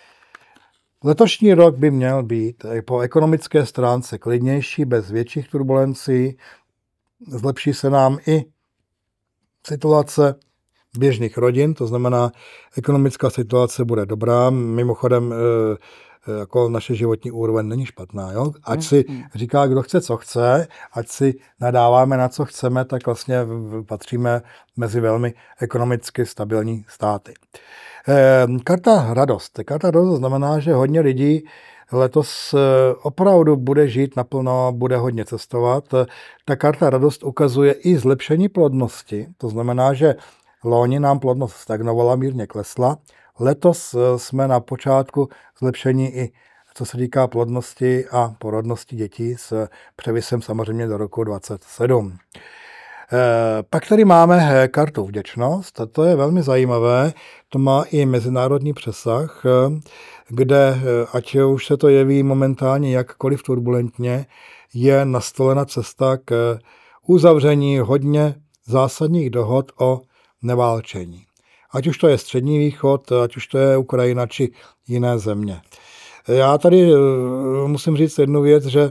Letošní rok by měl být po ekonomické stránce klidnější, bez větších turbulencí. Zlepší se nám i situace běžných rodin, to znamená, ekonomická situace bude dobrá. Mimochodem, e, jako naše životní úroveň není špatná. Jo? Ať si říká, kdo chce, co chce, ať si nadáváme, na co chceme, tak vlastně patříme mezi velmi ekonomicky stabilní státy. Eh, karta radost. Karta radost znamená, že hodně lidí letos opravdu bude žít naplno, bude hodně cestovat. Ta karta radost ukazuje i zlepšení plodnosti. To znamená, že loni nám plodnost stagnovala, mírně klesla. Letos jsme na počátku zlepšení i co se týká plodnosti a porodnosti dětí s převisem samozřejmě do roku dvacet sedm. Pak tady máme kartu vděčnost, a to je velmi zajímavé, to má i mezinárodní přesah, kde, ať už se to jeví momentálně jakkoliv turbulentně, je nastolena cesta k uzavření hodně zásadních dohod o neválčení. Ať už to je Střední východ, ať už to je Ukrajina či jiné země. Já tady musím říct jednu věc, že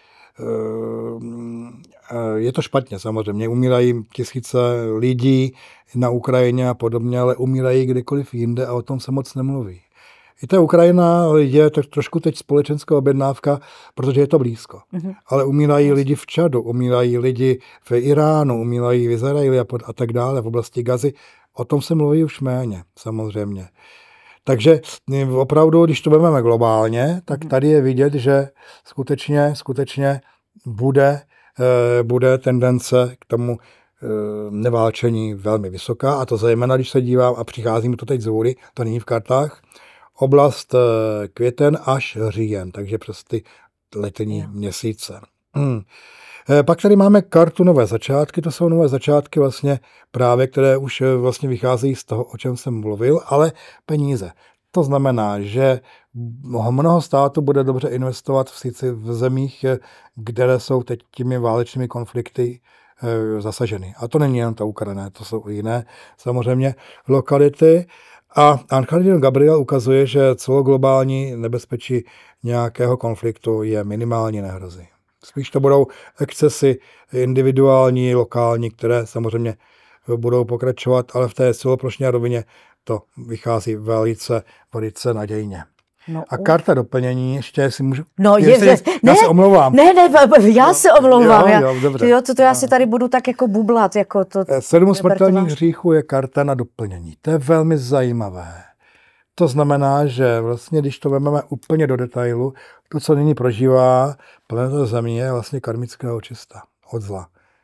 je to špatně samozřejmě. Umírají tisíce lidí na Ukrajině a podobně, ale umírají kdekoliv jinde a o tom se moc nemluví. I ta Ukrajina je trošku teď společenská objednávka, protože je to blízko. Mm-hmm. Ale umírají lidi v Čadu, umírají lidi v Iránu, umírají v Izraeli a, pod, a tak dále, v oblasti Gazy. O tom se mluví už méně, samozřejmě. Takže opravdu, když to vezmeme globálně, tak tady je vidět, že skutečně, skutečně bude, bude tendence k tomu neválčení velmi vysoká, a to zejména, když se dívám, a přichází mi to teď z vůry, to není v kartách, oblast květen až říjen, takže přes ty letní yeah. měsíce. Hmm. Pak tady máme kartu nové začátky, to jsou nové začátky vlastně právě, které už vlastně vycházejí z toho, o čem jsem mluvil, ale peníze. To znamená, že mnoho států bude dobře investovat v, sice v zemích, které jsou teď těmi válečnými konflikty zasaženy. A to není jen ta Ukrajina, to jsou i jiné samozřejmě lokality. A Archanděl Gabriel ukazuje, že celoglobální nebezpečí nějakého konfliktu je minimálně nehrozí. Spíš to budou excesy individuální, lokální, které samozřejmě budou pokračovat, ale v té celoplošné rovině to vychází velice, velice nadějně. No, a karta doplnění, ještě si můžu... No, je, si, já ne, se omlouvám. Ne, ne, já no, se omlouvám. Jo, jo, dobře. Jo, to, to já si tady budu tak jako bublat. Jako to, Sedm smrtelných hříchů je karta na doplnění. To je velmi zajímavé. To znamená, že vlastně, když to vezmeme úplně do detailu, to, co nyní prožívá planeta Země, je vlastně karmického očista od zla.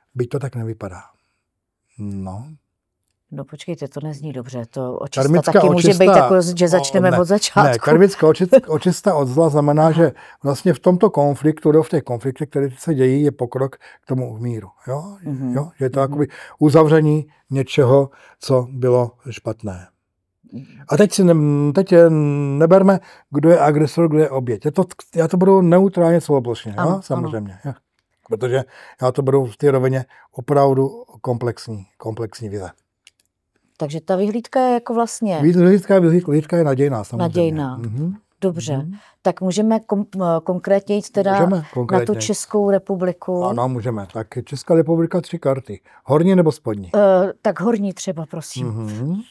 Byť to tak nevypadá. No. No počkejte, to nezní dobře. To očista Karmická taky očista, může být jako, že začneme o, ne, od začátku. Ne, karmická očista, očista od zla znamená, Aha. že vlastně v tomto konfliktu, v těch konfliktech, které se dějí, je pokrok k tomu míru. Jo? Mm-hmm. Jo? Že je to mm-hmm. uzavření něčeho, co bylo špatné. A teď si ne, teď neberme, kdo je agresor, kdo je oběť. Je to, já to budu neutrálně celoplošně, ano, jo? Samozřejmě. Jo? Protože já to budu v té rovině opravdu komplexní, komplexní vize. Takže ta vyhlídka je jako vlastně... Vyhlídka, vyhlídka je nadějná samozřejmě. Nadějná. Mm-hmm. Dobře. Mm-hmm. Tak můžeme kom, konkrétně jít teda můžeme konkrétně. Na tu Českou republiku. Ano, můžeme. Tak Česká republika tři karty. Horní nebo spodní? Uh, tak horní třeba, prosím. Mm-hmm.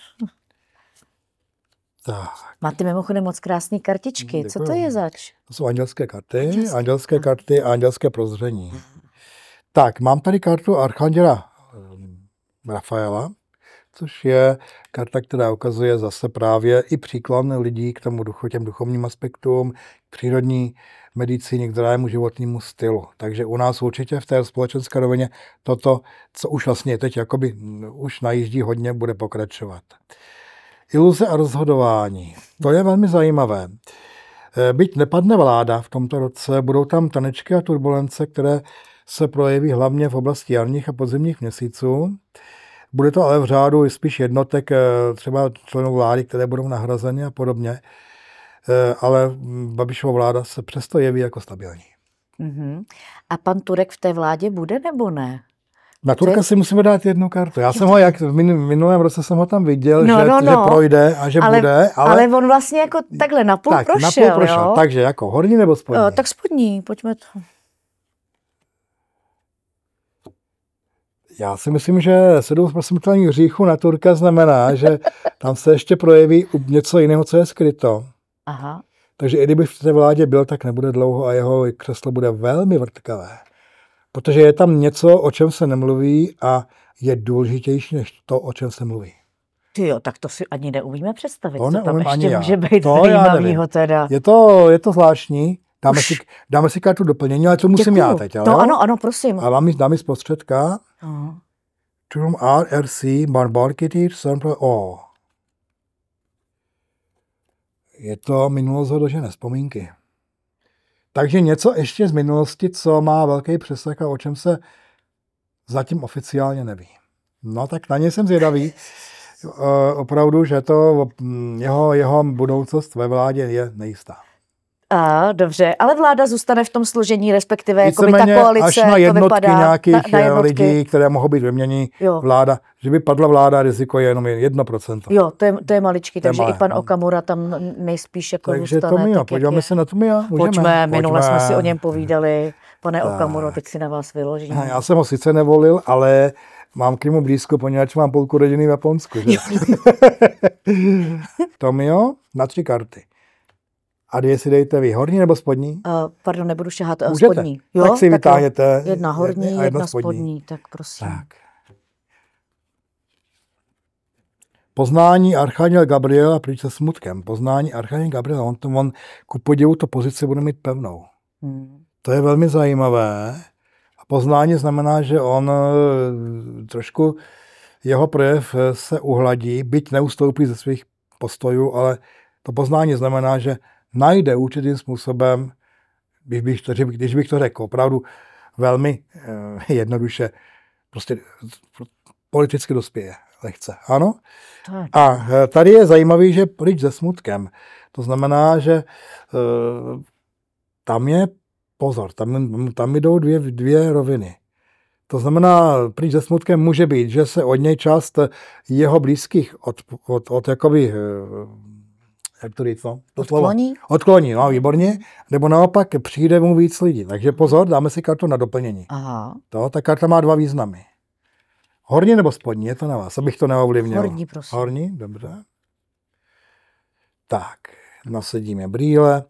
Tak. Máte mimochodem moc krásné kartičky. Děkuji. Co to je zač? To jsou andělské karty. Andělské, andělské karty a andělské prozření. Tak, mám tady kartu Archanděla Rafaela, což je karta, která ukazuje zase právě i příklon lidí k tomu duchu, těm duchovním aspektům, k přírodní medicíně, k zdravému životnímu stylu. Takže u nás určitě v té společenské rovině toto, co už vlastně teď jakoby už najíždí hodně, bude pokračovat. Iluze a rozhodování. To je velmi zajímavé. Byť nepadne vláda v tomto roce, budou tam tanečky a turbulence, které se projeví hlavně v oblasti jarních a podzimních měsíců. Bude to ale v řádu spíš jednotek třeba členů vlády, které budou nahrazeny a podobně. Ale Babišova vláda se přesto jeví jako stabilní. Uh-huh. A pan Turek v té vládě bude nebo ne? Na Turka si musíme dát jednu kartu. Já jsem ho, jak v minulém roce jsem ho tam viděl, no, že, no, no. že projde a že ale, bude. Ale... ale on vlastně jako takhle napůl tak, prošel, napůl prošel. Jo? Takže jako horní nebo spodní? Jo, tak spodní, pojďme to. Já si myslím, že sedm smrtelných hříchů na Turka znamená, že tam se ještě projeví něco jiného, co je skryto. Aha. Takže i kdyby v té vládě byl, tak nebude dlouho a jeho křeslo bude velmi vrtkavé. Protože je tam něco, o čem se nemluví a je důležitější než to, o čem se mluví. Ty jo, tak to si ani neumíme představit, to co tam ještě já. může být to zajímavýho teda. Je to, je to zvláštní. Dáme si, dáme si kartu doplnění, ale to musím Děkuju. já teď. Ale to jo? ano, ano, prosím. A vám dáme z prostředka. Uh-huh. Turum R R C Barbarkitir Central O. Je to minulost ho dožene, vzpomínky. Takže něco ještě z minulosti, co má velký přesah a o čem se zatím oficiálně neví. No tak na ně jsem zvědavý. Opravdu, že to jeho, jeho budoucnost ve vládě je nejistá. A, dobře, ale vláda zůstane v tom složení, respektive jako by ta koalice, až na jednotky to vypadá, nějakých na, na jednotky. lidí, které mohou být vyměnění vláda. Že by padla vláda, riziko je jenom jedno procento. Jo, to je, to je maličký, takže malé, i pan Okamura tam nejspíš jako takže zůstane. Takže to my, podíváme se na to my. Pojďme, minule jsme si o něm povídali. Pane tak. Okamuro, teď si na vás vyložím. Já jsem ho sice nevolil, ale mám k němu blízko, poněvadž mám půlku rodiny v Japonsku. Že? Tomio, na tři karty. A dvě si dejte vy, horní nebo spodní? Uh, pardon, nebudu šahat, uh, Můžete. Spodní. Jo, tak si vytáhněte. Jedna horní, jedna, jedna spodní. spodní, tak prosím. Tak. Poznání Archanděl Gabriela pryč se smutkem. Poznání Archanděl Gabriela, on, to, on ku podivu to pozici bude mít pevnou. Hmm. To je velmi zajímavé. A poznání znamená, že on trošku, jeho projev se uhladí, byť neustoupí ze svých postojů, ale to poznání znamená, že najde určitým způsobem, když bych to, když bych to řekl, opravdu velmi eh, jednoduše, prostě politicky dospěje lehce. Ano? Tak. A tady je zajímavý, že pryč se smutkem. To znamená, že eh, tam je pozor, tam, tam jdou dvě, dvě roviny. To znamená, pryč se smutkem může být, že se od něj část jeho blízkých od, od, od jakoby, jak to říct, no? To odkloní? Slovo. Odkloní, no, výborně. Nebo naopak přijde mu víc lidí. Takže pozor, dáme si kartu na doplnění. Aha. To, ta karta má dva významy. Horní nebo spodní, je to na vás, abych to neovlivnil. Horní, prosím. Horní, dobře. Tak, nasedíme brýle.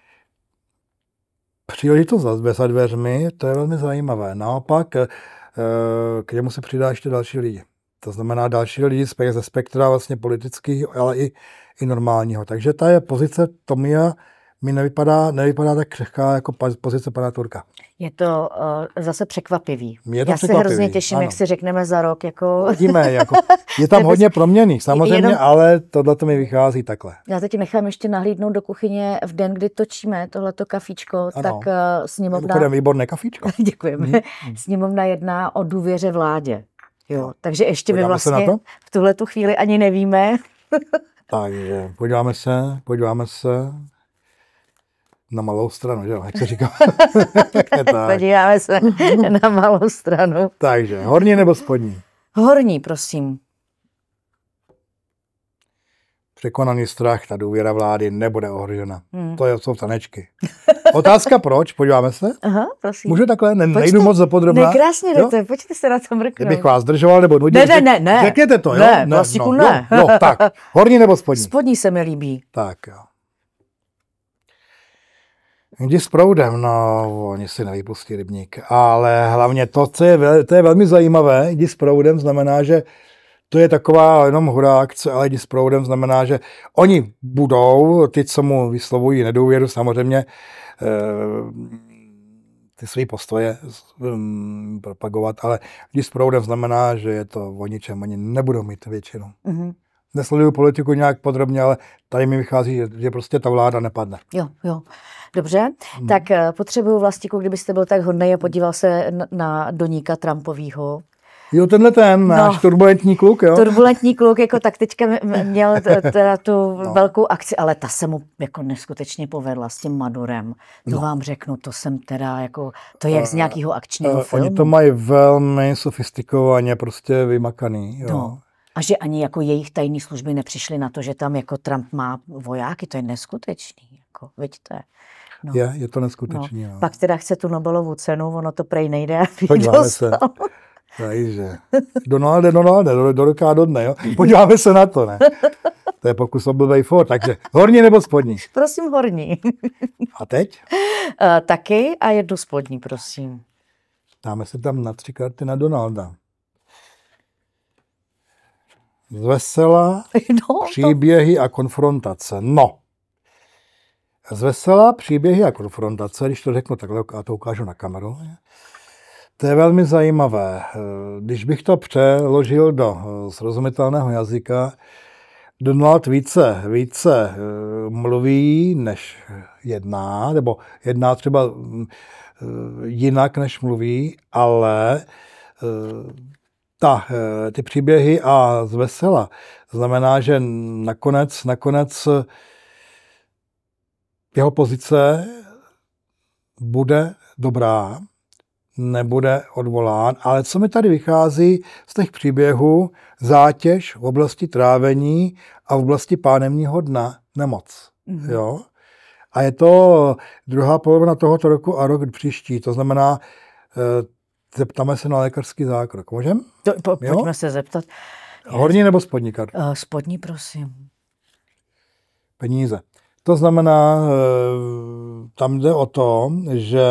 Příležitost za dveřmi, to je velmi zajímavé. Naopak, k němu se přidá ještě další lidi. To znamená další lidi ze spektra vlastně politických, ale i, i normálního. Takže ta je pozice Tomia mi nevypadá, nevypadá tak křehká jako pozice pana Turka. Je to uh, zase překvapivý. Je to Já překvapivý, se hrozně těším, ano. Jak si řekneme za rok. Jako... Vidíme, jako, je tam hodně proměnných, samozřejmě, jenom... ale tohle to mi vychází takhle. Já teď nechám ještě nahlídnout do kuchyně v den, kdy točíme tohleto kafíčko, ano. Tak uh, sněmovna... Mimochodem výborné kafíčko. Děkujeme. Hmm. Sněmovna jedná o důvěře vládě. Jo, takže ještě my vlastně v tuhletu chvíli ani nevíme. Takže podíváme se, podíváme se na malou stranu, že jo, jak se říká. Podíváme se na malou stranu. Takže horní nebo spodní? Horní, prosím. Překonaný strach, ta důvěra vlády nebude ohrožena. Hmm. To jsou tanečky. Otázka proč? Podíváme se? Aha, prosím. Můžu takhle? Ne, nejdu moc zapodrobná. Nekrásně jdete, pojďte se na to mrknout. Kdybych vás zdržoval nebo nudil. Ne, ne, ne, ne. Řekněte to, jo? Ne, klasiku no, ne. Jo, jo, tak. Horní nebo spodní? Spodní se mi líbí. Tak jo. Jdi s proudem, no, oni si nevypustí rybník. Ale hlavně to, co je, to je velmi zajímavé, jdi s proudem znamená, že to je taková jenom hurá akce, ale jdi s proudem znamená, že oni budou, ty, co mu vyslovují nedůvěru, samozřejmě ty své postoje um, propagovat, ale jdi s proudem znamená, že je to o ničem, oni nebudou mít většinu. Mm-hmm. Nesleduju politiku nějak podrobně, ale tady mi vychází, že, že prostě ta vláda nepadne. Jo, jo. Dobře, hmm. tak potřebuju Vlastíku, kdybyste byl tak hodnej a podíval se na, na Doníka Trumpovýho. Jo, tenhle ten náš no, turbulentní kluk, jo? Turbulentní kluk, jako tak teďka měl teda tu no. velkou akci, ale ta se mu jako neskutečně povedla s tím Madurem. To no. vám řeknu, to jsem teda jako, to je jak z nějakého akčního uh, filmu. Oni to mají velmi sofistikovaně prostě vymakaný, jo. No. A že ani jako jejich tajné služby nepřišly na to, že tam jako Trump má vojáky, to je neskutečný, jako, vidíte. No. Je, je to neskutečný. No. No. Pak teda chce tu Nobelovu cenu, ono to prej nejde. Podíváme se. Takže. Donalde, Donalde, do, do roka do dne, jo. Podíváme se na to, ne? To je pokus o blbej for, takže horní nebo spodní? Prosím, horní. A teď? Uh, taky a jednu spodní, prosím. Dáme se tam na tři karty na Donalda. Zvesela, no, příběhy to... a konfrontace. No. Zvesela, příběhy a konfrontace, když to řeknu takhle, a to ukážu na kameru. To je velmi zajímavé. Když bych to přeložil do srozumitelného jazyka, Donald více, více mluví, než jedná, nebo jedná třeba jinak, než mluví, ale ta, ty příběhy a zvesela znamená, že nakonec, nakonec jeho pozice bude dobrá, nebude odvolán, ale co mi tady vychází z těch příběhů, zátěž v oblasti trávení a v oblasti pánevního dna, nemoc. Mm-hmm. Jo? A je to druhá polovina tohoto roku a rok příští, to znamená, zeptáme se na lékařský zákrok. Můžeme? Po, pojďme se zeptat. Horní nebo spodní karta? Uh, spodní, prosím. Peníze. To znamená, tam jde o to, že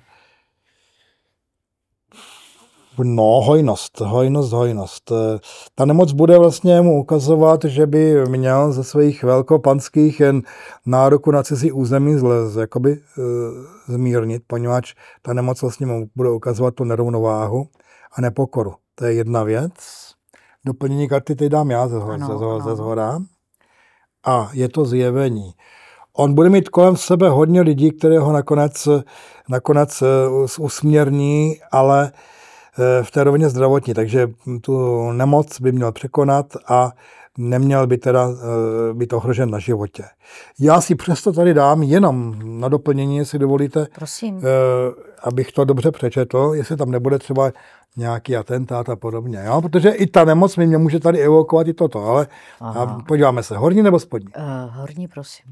no, hojnost, hojnost, hojnost. Ta nemoc bude vlastně mu ukazovat, že by měl ze svých velkopanských nároků na cizí území zlez, jakoby e, zmírnit, poněvadž ta nemoc vlastně mu bude ukazovat tu nerovnováhu a nepokoru. To je jedna věc. Doplnění karty teď dám já ze, ano, ze, ano. ze zhora. A je to zjevení. On bude mít kolem sebe hodně lidí, které ho nakonec, nakonec usměrní, ale v té rovině zdravotní, takže tu nemoc by měl překonat a neměl by teda být ohrožen na životě. Já si přesto tady dám jenom na doplnění, jestli dovolíte, prosím, abych to dobře přečetl, jestli tam nebude třeba nějaký atentát a podobně, jo? Protože i ta nemoc mě může tady evokovat i toto, ale podíváme se, horní nebo spodní? Uh, horní, prosím.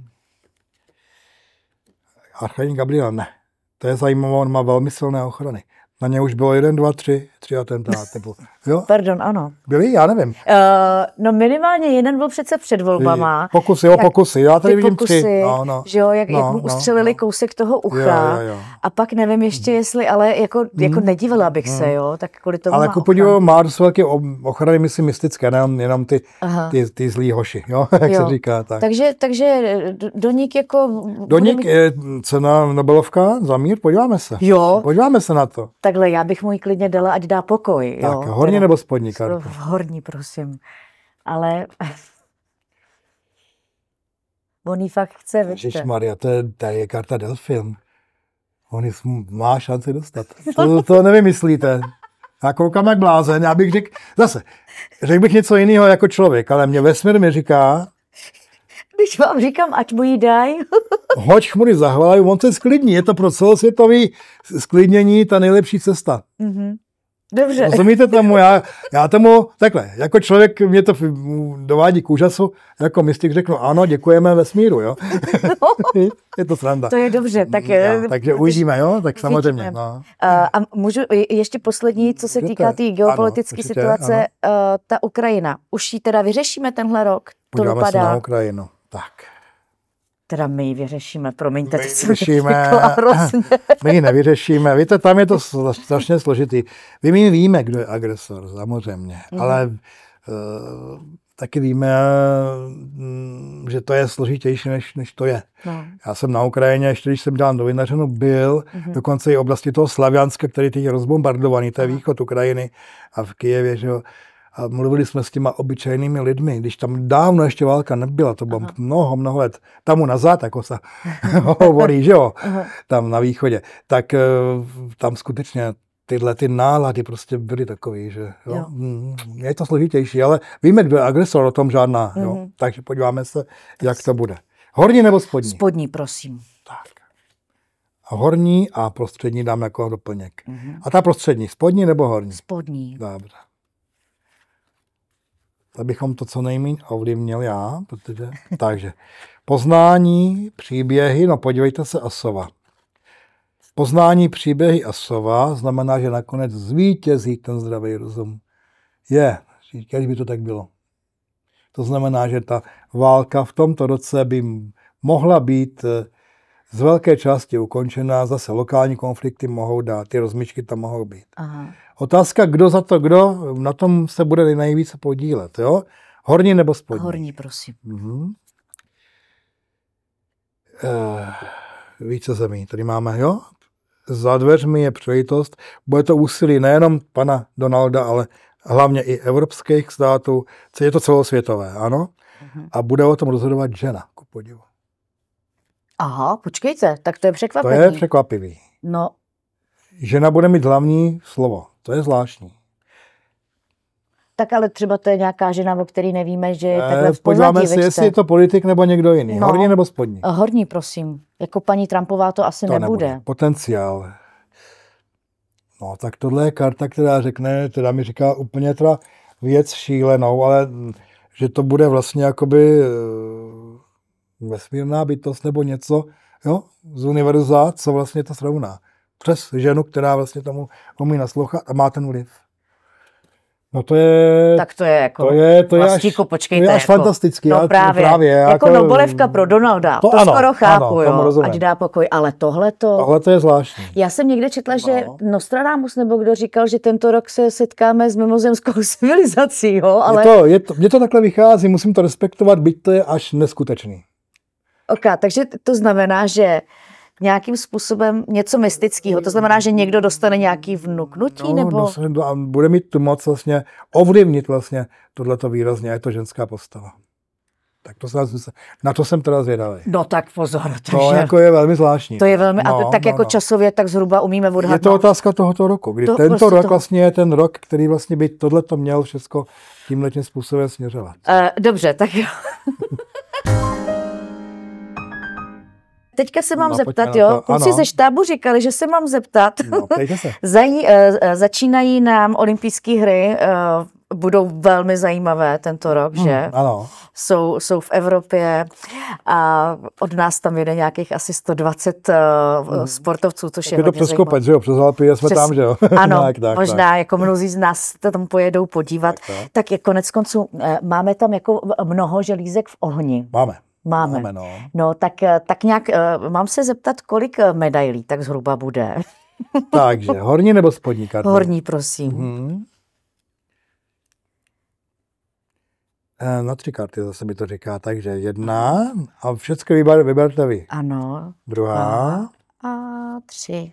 Archanděl Gabriel, ne. To je zajímavé, on má velmi silné ochrany. Na ně už bylo jeden, dva, tři, tři atentáty. Jo? Pardon, ano. Byli? Já nevím. Uh, no minimálně jeden byl přece před volbama. Pokusy, jo, pokusy. Já tady vidím pokusy, tři. No, no. Že jo, jak, no, jak mu ustřelili no, kousek toho ucha. Jo, jo, jo. A pak nevím ještě, jestli, ale jako, hmm. jako nedívala bych hmm. se, jo. Tak kvůli tomu ale jako podívám, má dost velké ochrany, myslím, mystické, nejenom jenom ty, ty, ty zlý hoši, jo, jak jo. se říká. Tak. Takže, takže Doník jako... Doník mít... je cena Nobelovka za mír, podíváme se. Jo. Podíváme se na to. Takhle, já bych mu ji klidně dala, ať dá pokoj. Tak, jo, horní teda, nebo spodní kartu? Horní, prosím. Ale... On ji fakt chce, víte. Ježišmarja, to je, to je karta Delfin. On ji má šanci dostat. To, to nevymyslíte. Já koukám jak blázen, já bych řekl, zase, řekl bych něco jiného jako člověk, ale mě vesmír mi říká, když vám říkám, ať mu ji dají. Hoď chmury za hlavu, on se sklidní. Je to pro celosvětové sklidnění ta nejlepší cesta. Mm-hmm. Dobře. Rozumíte tomu? Já, já tomu takhle, jako člověk mě to dovádí k úžasu, jako mystik řeknu, ano, děkujeme vesmíru, jo. No. Je to sranda. To je dobře. Tak, já, takže uvidíme, jo, tak samozřejmě. No. A, a můžu ještě poslední, co se týká té tý geopolitické situace, ano. Ta Ukrajina. Už ji teda vyřešíme tenhle rok? Podíváme se na Ukrajinu. Tak. Teda my ji vyřešíme, promiňte, my, vyřešíme, my ji nevyřešíme. Víte, tam je to strašně složitý. My, my víme, kdo je agresor, samozřejmě, mm. ale uh, taky víme, že to je složitější, než, než to je. No. Já jsem na Ukrajině, ještě když jsem dělal novinařinu, byl mm-hmm. dokonce i oblasti toho Slavianska, který teď je rozbombardovaný, to je východ Ukrajiny a v Kyjevě, že jo. A mluvili jsme s těma obyčejnými lidmi, když tam dávno ještě válka nebyla, to bylo Aha. mnoho, mnoho let tomu nazad, jako se hovorí, že jo, Aha. tam na východě, tak tam skutečně tyhle ty nálady prostě byly takový, že jo. Jo. Je to složitější, ale víme, kdo je agresor, o tom žádná, mm-hmm. jo. Takže podíváme se, jak to bude. Horní nebo spodní? Spodní, prosím. Tak. A horní a prostřední dám jako doplněk. Mm-hmm. A ta prostřední, spodní nebo horní? Spodní. Dobře. Abychom to co nejméně ovlivnil já, protože, takže poznání, příběhy, no podívejte se, Asova. Poznání, příběhy Asova znamená, že nakonec zvítězí ten zdravý rozum. Je, když by to tak bylo. To znamená, že ta válka v tomto roce by mohla být z velké části ukončená, zase lokální konflikty mohou dát, ty rozmíčky tam mohou být. Aha. Otázka, kdo za to, kdo na tom se bude nejvíce podílet, jo? Horní nebo spodní? Horní, prosím. Mhm. E, více zemí, tady máme, jo? Za dveřmi je příležitost, bude to úsilí nejenom pana Donalda, ale hlavně i evropských států, je to celosvětové, ano? Mhm. A bude o tom rozhodovat žena, ku podivu. Aha, počkejte, tak to je překvapivý. To je překvapivý. No. Žena bude mít hlavní slovo, to je zvláštní. Tak ale třeba to je nějaká žena, o který nevíme, že je takhle v pozadí. Podíváme si, jestli je to politik nebo někdo jiný. No, horní nebo spodní? Horní, prosím. Jako paní Trumpová to asi to nebude. nebude. Potenciál. No, tak tohle je karta, která řekne, teda mi říká úplně teda věc šílenou, ale že to bude vlastně jakoby vesmírná bytost nebo něco, jo, z univerza, co vlastně to srovná. Přes ženu, která vlastně tomu umí naslouchat a má ten vliv. No to je... Tak to je jako... To je, to je vlastíku, až, počkejte. To je až jako, fantastický. No právě. právě jako, jako Nobelevka pro Donalda. To, to ano, skoro chápu, ano, jo. Ať dá pokoj. Ale tohleto... Tohle to je zvláštní. Já jsem někde četla, no. že Nostradamus nebo kdo říkal, že tento rok se setkáme s mimozemskou civilizací, jo, ale... Je to, je to, mně to takhle vychází, musím to respektovat, byť to je až neskutečný. Ok, takže to znamená, že nějakým způsobem něco mystického. To znamená, že někdo dostane nějaký vnuknutí, no, nebo... No, a bude mít tu moc vlastně ovlivnit vlastně tohleto výrazně, je to ženská postava. Tak to se, na to jsem teda zvědavý. No tak pozor. To takže... jako je velmi zvláštní. To je velmi, no, a tak no, jako no. časově tak zhruba umíme odhadnout. Je to otázka tohoto roku, kdy to, tento vlastně rok to... vlastně je ten rok, který vlastně by tohleto měl všechno tímhletím způsobem směřovat. Uh, dobře, tak jo. Teďka se mám no, zeptat, jo, kluci ze štábu říkali, že se mám zeptat. No, se. Zají, uh, začínají nám olympijské hry uh, budou velmi zajímavé tento rok, hmm, že? Ano. Jsou, jsou v Evropě a od nás tam jede nějakých asi sto dvacet uh, sportovců, což je, je to přes kopec, že jo? Přes Alpy jsme přes... tam, že jo? Ano, tak, tak, možná tak. jako mnozí z nás to tam pojedou podívat. Tak, tak. tak je konec konců, máme tam jako mnoho želízek v ohni. Máme. Máme. Máme no. no tak, tak nějak, mám se zeptat, kolik medailí tak zhruba bude? Takže, horní nebo spodní karty? Horní, prosím. Mm-hmm. Na tři karty zase mi to říká, takže jedna a všechny vyber, vyberte vy. Ano. Druhá. A tři.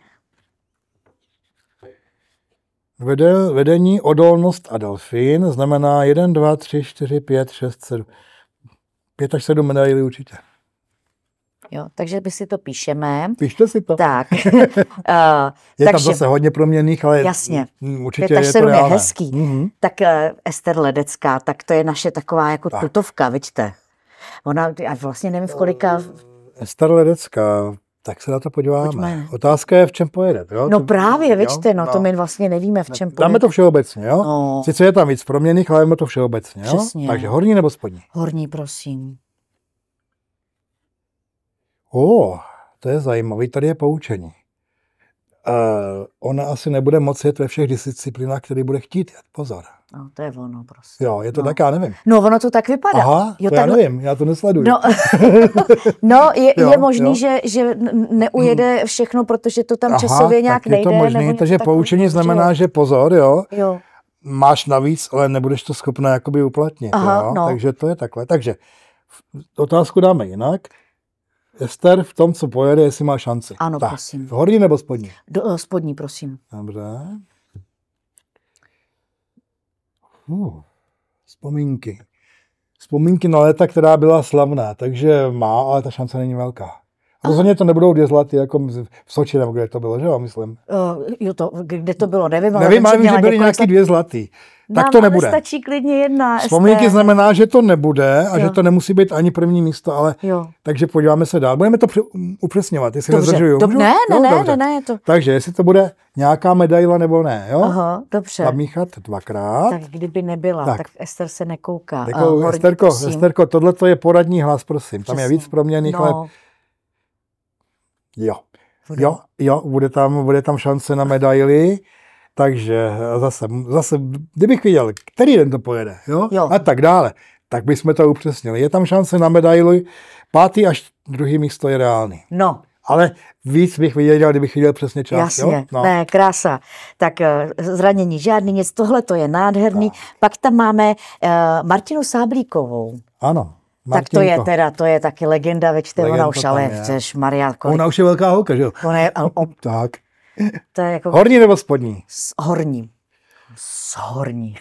Vede, vedení, odolnost a delfín znamená jedna, dva, tři, čtyři, pět, šest, sedm. Pět až sedm medailí určitě. Jo, takže my si to píšeme. Píšte si to. Tak. uh, je takže, tam zase hodně proměnných, ale jasně. určitě pět až je sedm to je hezký. Mm-hmm. Tak uh, Ester Ledecká, tak to je naše taková jako tak. tutovka, vidíte. Ona, a vlastně nevím v kolika... Ester Ledecká, tak se na to podíváme. Pojďme. Otázka je, v čem pojede. Jo? No to, právě, vidíte, no, no to my vlastně nevíme, v čem pojede. Dáme to všeobecně, jo? No. Sice je tam víc proměnných, ale máme to všeobecně, jo? Přesně. Takže horní nebo spodní? Horní, prosím. O, to je zajímavý, tady je poučení. Uh, ona asi nebude moci jet ve všech disciplinách, který bude chtít jet. Pozor. No, to je ono prostě. Jo, je to no. tak, já nevím. No, ono to tak vypadá. Aha, jo, to tak... já nevím, já to nesleduju. No, no je, jo, je možný, jo. Že, že neujede všechno, protože to tam Aha, časově nějak tak nejde. je to možný, nebo takže tak, poučení znamená, že pozor, jo. jo. Máš navíc, ale nebudeš to schopná jakoby uplatnit. Aha, jo? no. Takže to je takhle. Takže otázku dáme jinak. Ester, v tom, co pojede, jestli má šanci. Ano, tak. prosím. Horní nebo spodní? Do, spodní, prosím. Dobře. Uh, vzpomínky. Vzpomínky na léta, která byla slavná, takže má, ale ta šance není velká. Rozhodně to nebudou dvě zlaty, jako v Soči, nebo kde to bylo, že jo, myslím. Uh, jo, to, kde to bylo, nevím. Ale nevím, ale vím, že byly nějaký zlat... dvě zlatý. Tak Nám to nebude. stačí klidně jedna. Vzpomínky Ester. znamená, že to nebude a jo. že to nemusí být ani první místo, ale jo. takže podíváme se dál. Budeme to upřesňovat, jestli dobře. nezdržuju. Dob- ne, ne, jo, ne, dobře. ne, ne, to... Takže jestli to bude nějaká medaila nebo ne, jo? Aha, dobře. Zamíchat dvakrát. Tak kdyby nebyla, tak, tak Ester se nekouká. Děkou, uh, Esterko, Esterko, tohle to je poradní hlas, prosím. Tam Přesně. je víc proměnných, no. ale... Jo. Jo, jo, bude tam, bude tam šance na medaili, takže zase, zase, kdybych viděl, který den to pojede, jo? jo. A tak dále, tak bychom to upřesnili. Je tam šance na medaili, pátý až druhý místo je reálný. No. Ale víc bych viděl, kdybych viděl přesně čas. Jasně, jo? No. ne, krása. Tak zranění žádný, nic, tohle to je nádherný. Tak. Pak tam máme uh, Martinu Sáblíkovou. Ano. Martinko. Tak to je teda, to je taky legenda, večte, legenda ona už, ale chceš, Maria. Kolik... Ona už je velká holka, že jo? Ona je, o, tak. To je jako... Horní nebo spodní? S horní. S horní.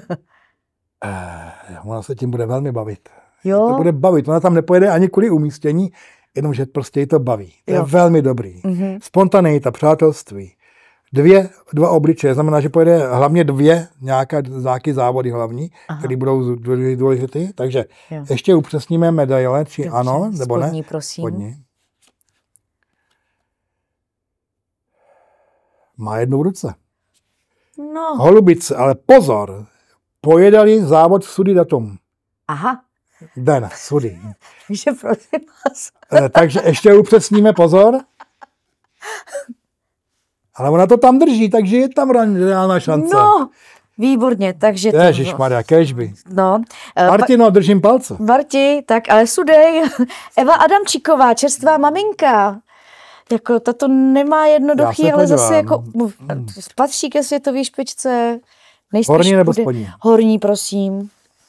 eh, ona se tím bude velmi bavit. Jo? To bude bavit, ona tam nepojede ani kvůli umístění, jenomže prostě jí to baví. To jo. je velmi dobrý. Mm-hmm. Spontaneita, přátelství. Dvě, dva obličeje, znamená, že pojede hlavně dvě nějaké, nějaké závody hlavní, které budou důležité. Takže jo. ještě upřesníme medaile, či dobře, ano, nebo spodní, ne. Prosím. Spodní. Má jednu v ruce. No. Holubice, ale pozor, pojedali závod v Sudy datum. Aha. Den, Sudy. Takže prosím vás. Takže ještě upřesníme, pozor. Ale ona to tam drží, takže je tam reálná šance. No, výborně, takže... Ježišmarja, kéžby. No. Martino, držím palce. Marti, tak ale sudej. Eva Adamčíková, čerstvá maminka. Jako tato nemá jednoduchý, ale zase jako hmm. patří ke světové špičce. Nejspíš horní nebo spodní? Horní, prosím.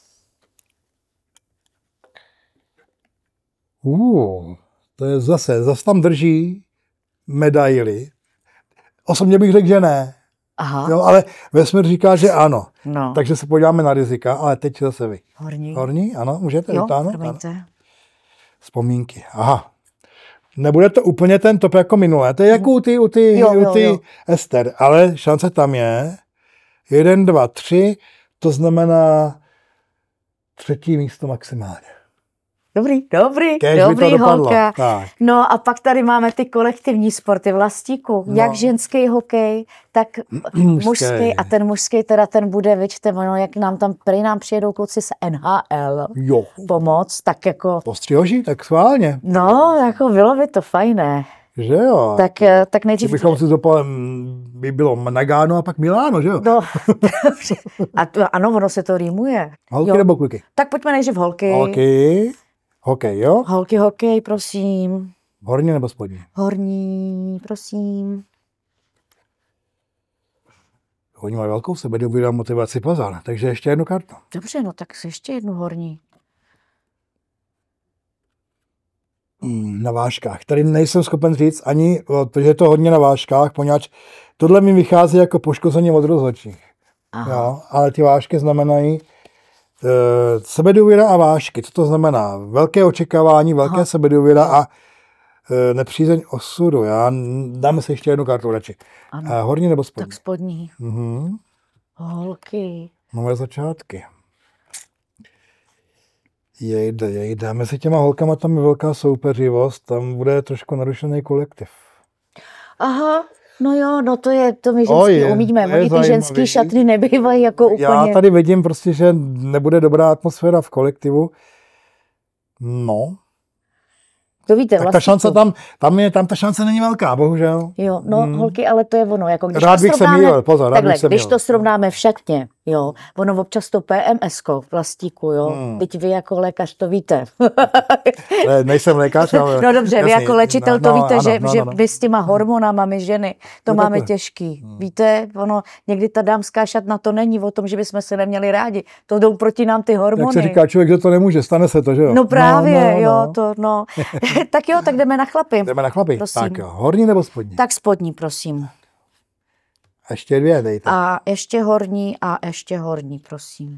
Uh, to je zase, zase tam drží medaily. Osobně bych řekl, že ne. Aha. Jo, ale vesmír říká, že ano. No. Takže se podíváme na rizika, ale teď zase vy. Horní. Horní, ano, můžete vytáhnout. Vzpomínky, aha. Nebude to úplně ten top jako minulé, to je jako u ty, u ty, jo, u ty jo, jo. Ester, ale šance tam je. Jeden, dva, tři, to znamená třetí místo maximálně. Dobrý, dobrý, Kéž dobrý, holka. Tak. No a pak tady máme ty kolektivní sporty Vlastíku. No. Jak ženský hokej, tak mužský. A ten mužský teda ten bude, vidíte, no, jak nám tam, prý nám přijedou kluci z N H L jo. pomoct, tak jako... Postřihoží, tak schválně. No, jako bylo by to fajné. Že jo. Tak, tak nejdřív... Kdybychom si zopali, by bylo Nagano a pak Miláno, že jo? No, dobře. A to, ano, ono se to rýmuje. Holky jo. nebo kluky? Tak pojďme nejdřív holky. Holky. Hokej, jo? Holky, hokej, prosím. Horní nebo spodní? Horní, prosím. Oni mají velkou sebedůvěru a motivaci, pozor. Takže ještě jednu kartu. Dobře, no tak ještě jednu horní. Na vážkách. Tady nejsem schopen říct ani, že je to hodně na vážkách, poněvadž tohle mi vychází jako poškození od rozhodčích. Jo, ale ty vážky znamenají uh, sebedůvěra a vážky. Co to znamená? Velké očekávání, velké Aha. sebedůvěra a uh, nepřízeň osudu. Já dáme si ještě jednu kartu radši. Uh, horní nebo spodní? Tak spodní. Uh-huh. Holky. Nové začátky. Jejde, jejde. Mezi těma holkama tam je velká soupeřivost, tam bude trošku narušený kolektiv. Aha, no jo, no to je, to my ženský je, umíme, oni ty ženský šatny nebývají jako úplně. Já tady vidím prostě, že nebude dobrá atmosféra v kolektivu. No. To víte, tak vlastně ta šance tam, tam, je, tam ta šance není velká, bohužel. Jo, no hmm. holky, ale to je ono. Jako když rád to bych srovnáme, se mýlil, pozor, rád takhle, bych se když mýlil. to srovnáme v šatně, jo, ono občas to P M S ko Vlastíku, jo, hmm. teď vy jako lékař to víte. ne, nejsem lékař, ale... No dobře, jasný, vy jako léčitel to no, víte, ano, že, no, že no. vy s těma hormonama, my ženy, to no, máme takhle. těžký. Hmm. Víte, ono, někdy ta dámská šatna to není o tom, že bychom se neměli rádi, to jdou proti nám ty hormony. Jak se říká člověk, že to nemůže, stane se to, že jo? No právě, no, no, jo, no. to no. Tak jo, tak jdeme na chlapy. Jdeme na chlapy, prosím. Tak jo, horní nebo spodní? Tak spodní, prosím. A ještě dvě, dejte. A ještě horní a ještě horní, prosím.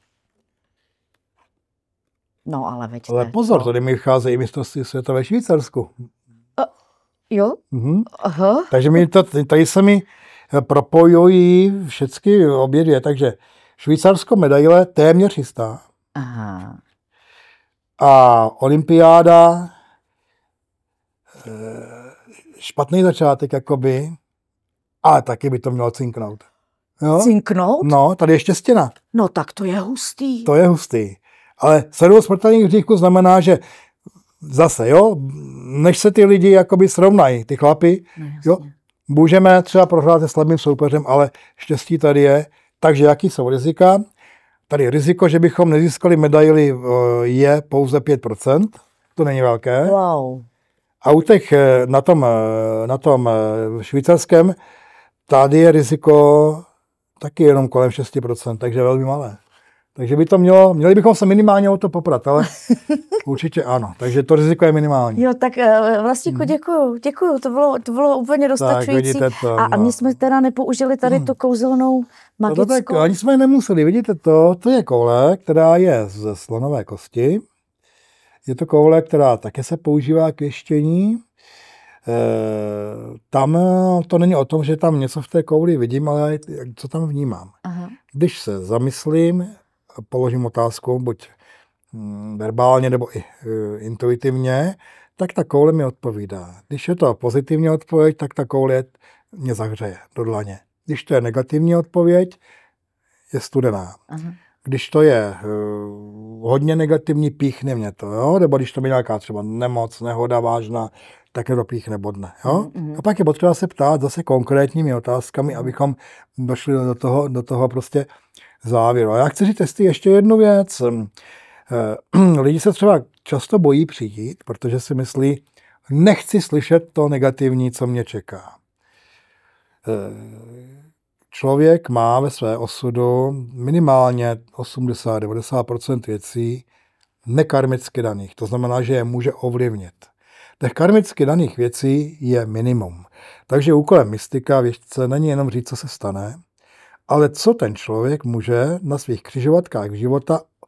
No, ale veďte. Ale pozor, tady mi vycházejí i mistrovství světa ve Švýcarsku. A, jo? Mhm. Aha. Takže mi to, tady se mi propojují všechny obě dvě, takže Švýcarsko medaile téměř jistá. Aha. A olympiáda špatný začátek, jakoby, ale taky by to mělo cinknout. Jo? Cinknout? No, tady je ještě stěna. No tak to je hustý. To je hustý. Ale sedm smrtelných hříchů znamená, že zase, jo, než se ty lidi jakoby srovnají, ty chlapi, no, jo, můžeme třeba prohrát se slabým soupeřem, ale štěstí tady je. Takže jaký jsou rizika? Tady riziko, že bychom nezískali medaili, je pouze pět procent. To není velké. Wow. A u těch na tom, na tom švýcarském, tady je riziko taky jenom kolem šest procent, takže velmi malé. Takže by to mělo, měli bychom se minimálně o to poprat, ale určitě ano. Takže to riziko je minimální. Jo, tak Vlastíku, děkuju, děkuju, to bylo, to bylo úplně dostačující. Tak, to, a, a my jsme teda nepoužili tady tu kouzelnou magickou. No tak ani jsme nemuseli, vidíte to, to je koule, která je ze slonové kosti. Je to koule, která také se používá k věštění. E, tam to není o tom, že tam něco v té kouli vidím, ale co tam vnímám. Aha. Když se zamyslím, položím otázku, buď verbálně nebo i e, intuitivně, tak ta koule mi odpovídá. Když je to pozitivní odpověď, tak ta koule mě zahřeje do dlaně. Když to je negativní odpověď, je studená. Aha. Když to je uh, hodně negativní, píchne mě to, jo? Nebo když to je nějaká třeba nemoc, nehoda vážná, tak je to píchne bodne. Jo? Mm-hmm. A pak je potřeba se ptát zase konkrétními otázkami, abychom došli do toho, do toho prostě závěru. A já chci říct testy ještě jednu věc. Lidi se třeba často bojí přijít, protože si myslí, nechci slyšet to negativní, co mě čeká. Člověk má ve své osudu minimálně osmdesát až devadesát procent věcí nekarmicky daných. To znamená, že je může ovlivnit. Těch karmicky daných věcí je minimum. Takže úkolem mystika, věštce, není jenom říct, co se stane, ale co ten člověk může na svých křižovatkách života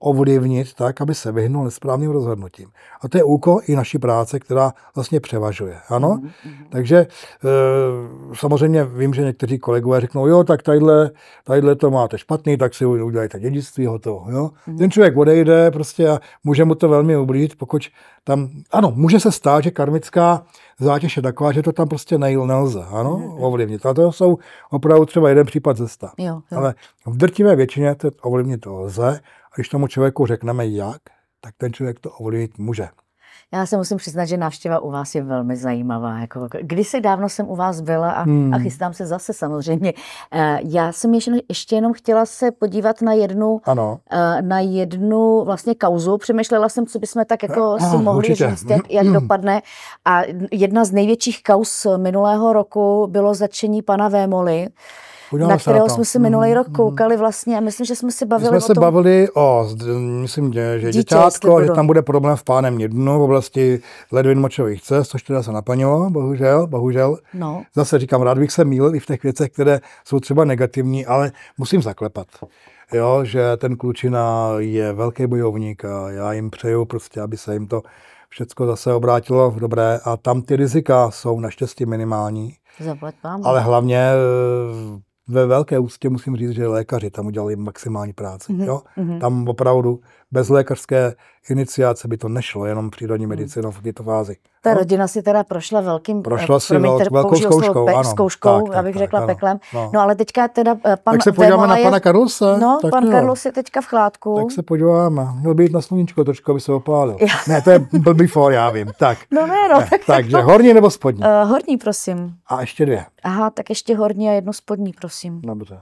ovlivnit tak, aby se vyhnul nesprávným rozhodnutím. A to je úkol i naší práce, která vlastně převažuje. Ano? Mm-hmm. Takže e, samozřejmě vím, že někteří kolegové řeknou, jo, tak tadyhle, tadyhle to máte špatný, tak si udělejte dědictví, hotovo. Jo? Mm-hmm. Ten člověk odejde prostě a může mu to velmi ublížit, pokud tam, ano, může se stát, že karmická zátěž je taková, že to tam prostě nelze, ano, mm-hmm. ovlivnit. A to jsou opravdu třeba jeden případ ze sta. Jo, jo. Ale v drtivé většině to ovlivnit to lze. A když tomu člověku řekneme jak, tak ten člověk to ovlivnit může. Já se musím přiznat, že návštěva u vás je velmi zajímavá. Jako, kdysi dávno jsem u vás byla a, hmm. a chystám se zase samozřejmě. Já jsem ještě, ještě jenom chtěla se podívat na jednu, ano. na jednu vlastně kauzu. Přemýšlela jsem, co bychom tak jako no, si mohli určitě. říct, jak, jak dopadne. A jedna z největších kauz minulého roku bylo zatčení pana Vémoly, na kterého jsme se minulý rok koukali vlastně a myslím, že jsme si bavili My jsme o se tom... bavili o, myslím, že Dítě, děťátko, že tam bude problém v Pánem Dnu v oblasti ledvin močových cest, což teda se naplnilo, bohužel, bohužel. No. Zase říkám, rád bych se mýlil i v těch věcech, které jsou třeba negativní, ale musím zaklepat. Jo, že ten klučina je velký bojovník a já jim přeju prostě, aby se jim to všecko zase obrátilo v dobré a tam ty rizika jsou naštěstí minimální. Zaplať vám. Ale hlavně ve velké úctě musím říct, že lékaři tam udělali maximální práci. Mm-hmm. Jo? Tam opravdu bez lékařské iniciace by to nešlo, jenom přírodní medicinou v této fázi. Ta no? rodina si teda prošla velkým prošla si velk, velkou zkouškou, pe, ano, zkouškou, tak, abych tak, řekla ano, peklem. No. no ale teďka teda pan Tak se podíváme na pana Karlose. No, tak pan jo. Karlos je teďka v chládku. Tak se podíváme. Měl být na sluníčko trošku, aby se opálil. Ne, to je blbý for, já vím. Tak. No ne, no. Ne, tak takže horní nebo spodní? Uh, horní, prosím. A ještě dvě. Aha, tak ještě horní a jedno spodní, prosím. Dobře.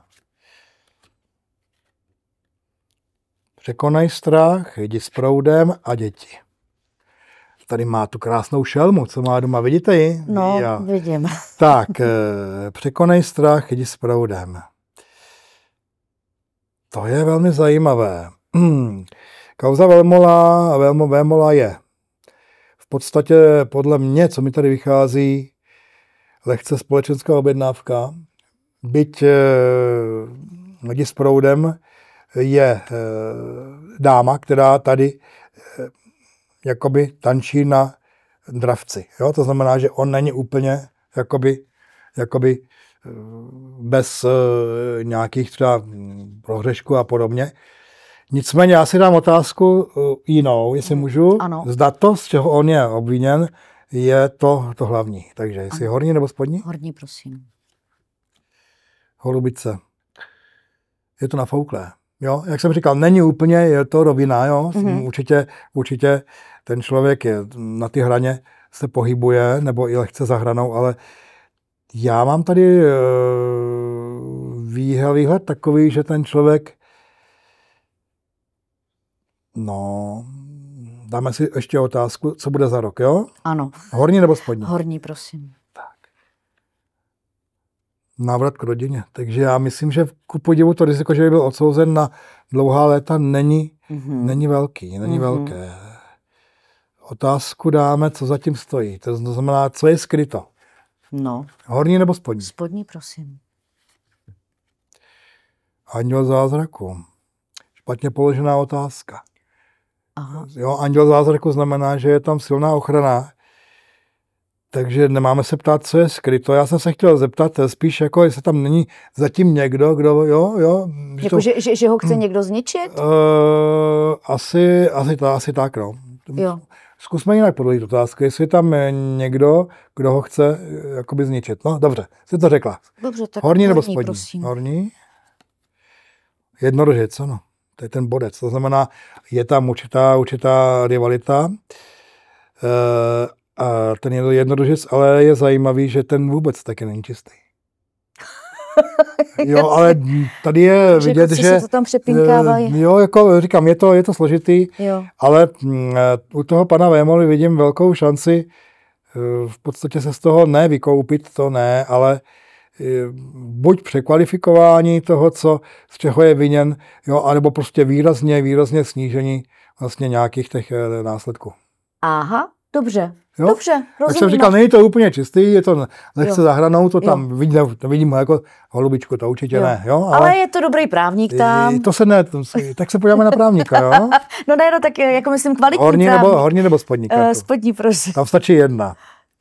Překonaj strach, jdi s proudem a děti. Tady má tu krásnou šelmu, co má doma, vidíte ji? No, Já. vidím. Tak, překonej strach, jdi s proudem. To je velmi zajímavé. Kauza Vémola, Vémo, Vémola je v podstatě podle mě, co mi tady vychází, lehce společenská objednávka. Byť jdi s proudem je e, dáma, která tady e, jakoby tančí na dravci. Jo? To znamená, že on není úplně jakoby, jakoby e, bez e, nějakých třeba prohřešků a podobně. Nicméně já si dám otázku e, jinou, jestli můžu. Ano. Zda to, z čeho on je obviněn, je to, to hlavní. Takže jestli ano. Horní nebo spodní? Horní, prosím. Holubice. Je to nafouklé. Jo, jak jsem říkal, není úplně, je to rovina, jo. Mm-hmm. Určitě, určitě ten člověk je na ty hraně, se pohybuje, nebo i lehce za hranou, ale já mám tady e, výhled takový, že ten člověk, no, dáme si ještě otázku, co bude za rok, jo? Ano. Horní nebo spodní? Horní, prosím. Návrat k rodině. Takže já myslím, že ku podivu to riziko, že by byl odsouzen na dlouhá léta, není, mm-hmm. není velký, není mm-hmm. velké. Otázku dáme, co zatím stojí. To znamená, co je skryto. No. Horní nebo spodní? Spodní, prosím. Anděl zázraku. Špatně položená otázka. Aha. Jo, anděl zázraku znamená, že je tam silná ochrana. Takže nemáme se ptát, co je skryto. Já jsem se chtěl zeptat spíš, jako jestli tam není zatím někdo, kdo, jo, jo. Že, jako, to, že, že, že ho chce někdo zničit? Uh, asi, asi, to, asi tak, no. Jo. Zkusme jinak podložit otázku, jestli je tam někdo, kdo ho chce jakoby zničit. No, dobře, jsi to řekla. Dobře, tak horní, horní nebo spodní? Prosím. Horní. Jednorožec, ano. To je ten bodec. To znamená, je tam určitá, určitá rivalita. Uh, A ten jednorožec, ale je zajímavý, že ten vůbec taky není čistý. Jo, ale tady je vidět, že... že se to tam přepínkávají. Jo, jako říkám, je to, je to složitý, jo. Ale u toho pana Vémoly vidím velkou šanci v podstatě se z toho ne vykoupit, to ne, ale buď překvalifikování toho, co, z čeho je viněn, jo, anebo prostě výrazně, výrazně snížení vlastně nějakých těch následků. Aha, dobře. Jo? Dobře, rozumím. Tak jsem říkal, není to úplně čistý, je to lehce jo. za hranou, to tam jo. vidím, to vidím jako holubičku, to určitě jo. ne. Jo? Ale, ale je to dobrý právník tam. To se ne, to si, tak se podíváme na právníka, jo? No ne, no tak jako myslím kvalitní horní právník. Nebo, horní nebo spodní kartu? Uh, spodní, prosím. Tam stačí jedna.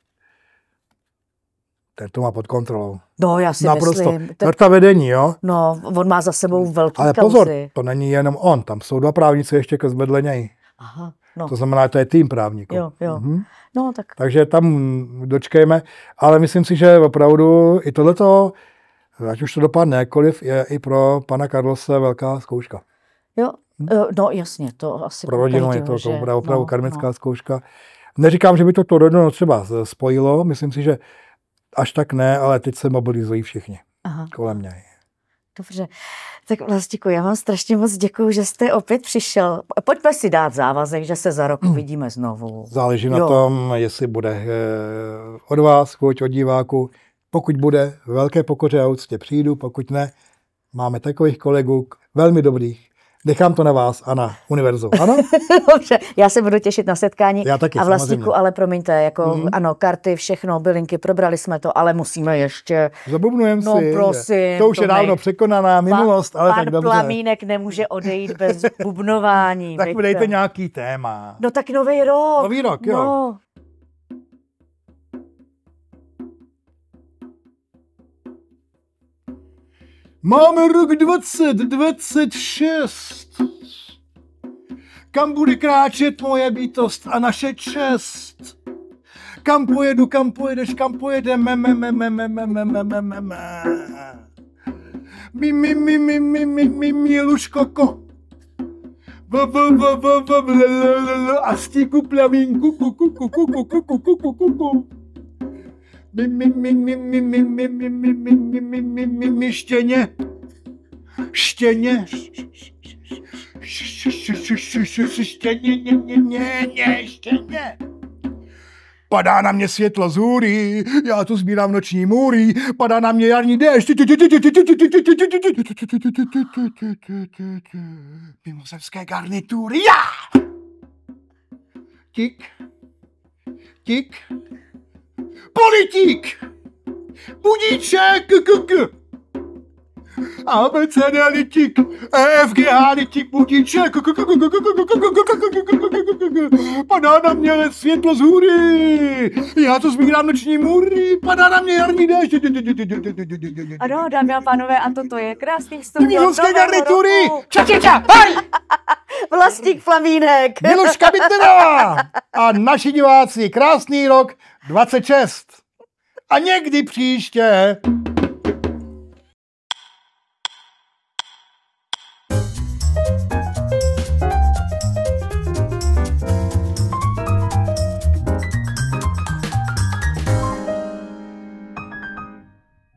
Ten to má pod kontrolou. No, já si Naprosto. myslím. Karta vedení, jo? No, on má za sebou velký Ale kauzy. pozor, to není jenom on, tam jsou dva právníci ještě vedle něj. Aha, no. To znamená, že to je tým právníků. Jo, jo. Mhm. No, tak. Takže tam dočkejme, ale myslím si, že opravdu i tohleto, ať už to dopadne jakkoliv, je i pro pana Carlose velká zkouška. Jo, no jasně, to asi... Pro rodinu je to že... opravdu, opravdu no, karmická no. zkouška. Neříkám, že by to to rodinu třeba spojilo, myslím si, že až tak ne, ale teď se mobilizují všichni Aha. kolem mě. Dobře, tak Vlastíku, já vám strašně moc děkuju, že jste opět přišel. Pojďme si dát závazek, že se za rok uvidíme znovu. Záleží jo. na tom, jestli bude od vás, chuť od diváků. Pokud bude velké pokoře a úctě přijdu, pokud ne, máme takových kolegů velmi dobrých. Nechám to na vás a na univerzu, ano? Dobře, já se budu těšit na setkání. Já taky, a Vlastíku, samozřejmě. Ale promiňte, jako mm-hmm. ano, karty, všechno, bylinky, probrali jsme to, ale musíme ještě... Zabubnujeme no, si. prosím. To už je dávno nej... překonaná minulost, ale pan tak dobře. Pan Plamínek nemůže odejít bez bubnování. Tak mi dejte nějaký téma. No tak nový rok. Nový rok, jo. No. Máme rok dvacet dvacet šest. Kam bude kráčet moje bytost a naše čest? Kam pojedu, kam pojedeš, kam pojedeme, me, me, me, me, me, me, me, me, me, me. Mi, mi, mi, mi, mi, mi, mi, miluškoko. V, v, v, v, v, v, l, l, l, a stíku plamínku, ku, ku, ku, ku, ku, ku, ku, ku, ku, ku, ku. Mi, mi, mi, mi, mi, mi, mi, mi, mi, mi, mi, mi, mi, mi, mi, štěně, štěně, štěně, ně, ně, ně, ně, štěně. Padá na mě světlo z hůry, já tu sbírám noční můry, padá na mě jarní déšť. Mimozemské garnitury, já! Tik, tik, politik, budíček, k, k, A, B, C, D, litik, E, F, G, H, litik, budíček, padá na mě světlo z hůry, já to sbírám noční můry, padá na mě jarní déšť. Ano, dámy a pánové, a toto je krásný vstup. Mimozemské garnitury, ča, ča, ča, hej! Vlastík Plamínek. Miluška Bitnerová a naši diváci, krásný rok dvacet šest. A někdy příště